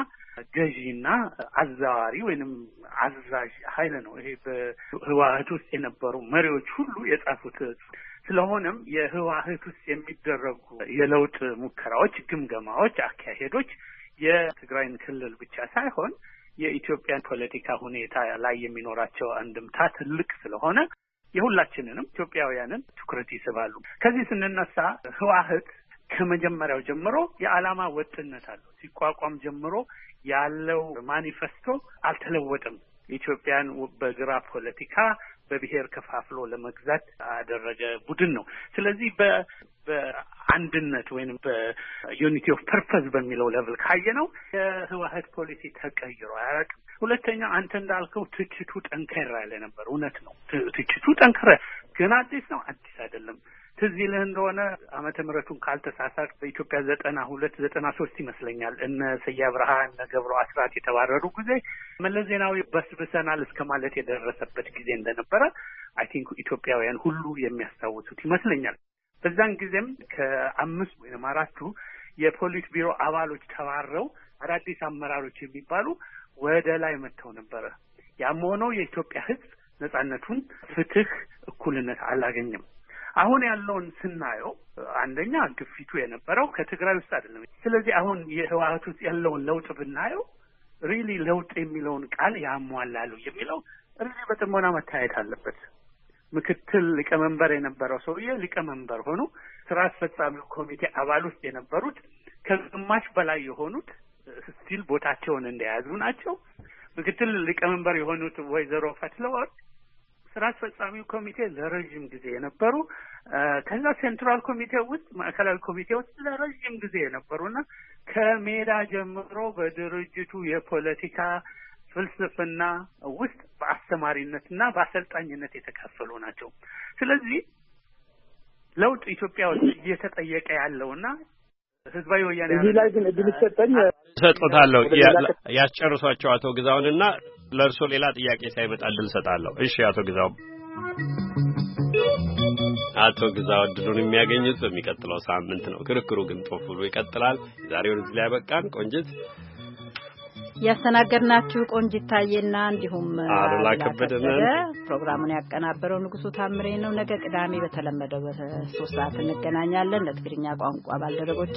ገዢና አዛዋሪ ወይንም አዛዥ ኃይል ነው። ይሄ በህወሓት ውስጥ የነበሩ መሪዎች ሁሉ የጻፉት። ስለሆነም የህወሓት ውስጥ የሚደረጉ የለውጥ ሙከራዎች፣ ግምገማዎች፣ አካሄዶች የትግራይን ክልል ብቻ ሳይሆን የኢትዮጵያን ፖለቲካ ሁኔታ ላይ የሚኖራቸው አንድምታ ትልቅ ስለሆነ የሁላችንንም ኢትዮጵያውያንን ትኩረት ይስባሉ። ከዚህ ስንነሳ ህወሓት ከመጀመሪያው ጀምሮ የዓላማ ወጥነት አለው። ሲቋቋም ጀምሮ ያለው ማኒፌስቶ አልተለወጠም። ኢትዮጵያን በግራ ፖለቲካ በብሔር ከፋፍሎ ለመግዛት አደረገ ቡድን ነው። ስለዚህ በ በአንድነት ወይንም በዩኒቲ ኦፍ ፐርፐዝ በሚለው ሌቭል ካየነው የህወሓት ፖሊሲ ተቀይሮ አያውቅም። ሁለተኛ አንተ እንዳልከው ትችቱ ጠንከር ያለ ነበር። እውነት ነው። ትችቱ ጠንከረ፣ ግን አዲስ ነው አዲስ አይደለም። ትዝ ይልህ እንደሆነ ዓመተ ምሕረቱን ካልተሳሳት በኢትዮጵያ ዘጠና ሁለት ዘጠና ሶስት ይመስለኛል እነ ስዬ አብርሃ እነ ገብሩ አስራት የተባረሩ ጊዜ መለስ ዜናዊ በስብሰናል እስከ ማለት የደረሰበት ጊዜ እንደነበረ አይ ቲንክ ኢትዮጵያውያን ሁሉ የሚያስታውሱት ይመስለኛል። በዛን ጊዜም ከአምስት ወይም አራቱ የፖሊት ቢሮ አባሎች ተባረው አዳዲስ አመራሮች የሚባሉ ወደ ላይ መጥተው ነበረ። ያም ሆኖ የኢትዮጵያ ሕዝብ ነጻነቱን፣ ፍትህ፣ እኩልነት አላገኘም። አሁን ያለውን ስናየው አንደኛ ግፊቱ የነበረው ከትግራይ ውስጥ አይደለም። ስለዚህ አሁን የህወሓት ውስጥ ያለውን ለውጥ ብናየው ሪሊ ለውጥ የሚለውን ቃል ያሟላሉ የሚለው ሪሊ በጥሞና መታየት አለበት። ምክትል ሊቀመንበር የነበረው ሰውዬ ሊቀመንበር ሆኑ። ስራ አስፈጻሚው ኮሚቴ አባል ውስጥ የነበሩት ከግማሽ በላይ የሆኑት ስቲል ቦታቸውን እንደያዙ ናቸው። ምክትል ሊቀመንበር የሆኑት ወይዘሮ ፈትለወርቅ ስራ አስፈጻሚው ኮሚቴ ለረጅም ጊዜ የነበሩ፣ ከዛ ሴንትራል ኮሚቴ ውስጥ ማዕከላዊ ኮሚቴ ውስጥ ለረጅም ጊዜ የነበሩና ከሜዳ ጀምሮ በድርጅቱ የፖለቲካ ፍልስፍና ውስጥ በአስተማሪነትና በአሰልጣኝነት የተካፈሉ ናቸው። ስለዚህ ለውጥ ኢትዮጵያ ውስጥ እየተጠየቀ ያለውና ህዝባዊ ወያኔ እዚህ ላይ ግን እድል ይሰጠኝ ሰጥቶታለሁ ያስጨርሷቸው አቶ ግዛውንና ለእርሶ ሌላ ጥያቄ ሳይመጣ እድል ሰጣለሁ። እሺ አቶ ግዛው አቶ ግዛው እድሉን የሚያገኙት በሚቀጥለው ሳምንት ነው። ክርክሩ ግን ጦፍ ብሎ ይቀጥላል። ዛሬውን እዚህ ላይ ያበቃን። ቆንጅት ያስተናገድናችሁ ቆንጅት ታዬና እንዲሁም አሉላ ከበደና ፕሮግራሙን ያቀናበረው ንጉሱ ታምሬ ነው። ነገ ቅዳሜ በተለመደው በሶስት ሰዓት እንገናኛለን። ለትግርኛ ቋንቋ ባልደረቦች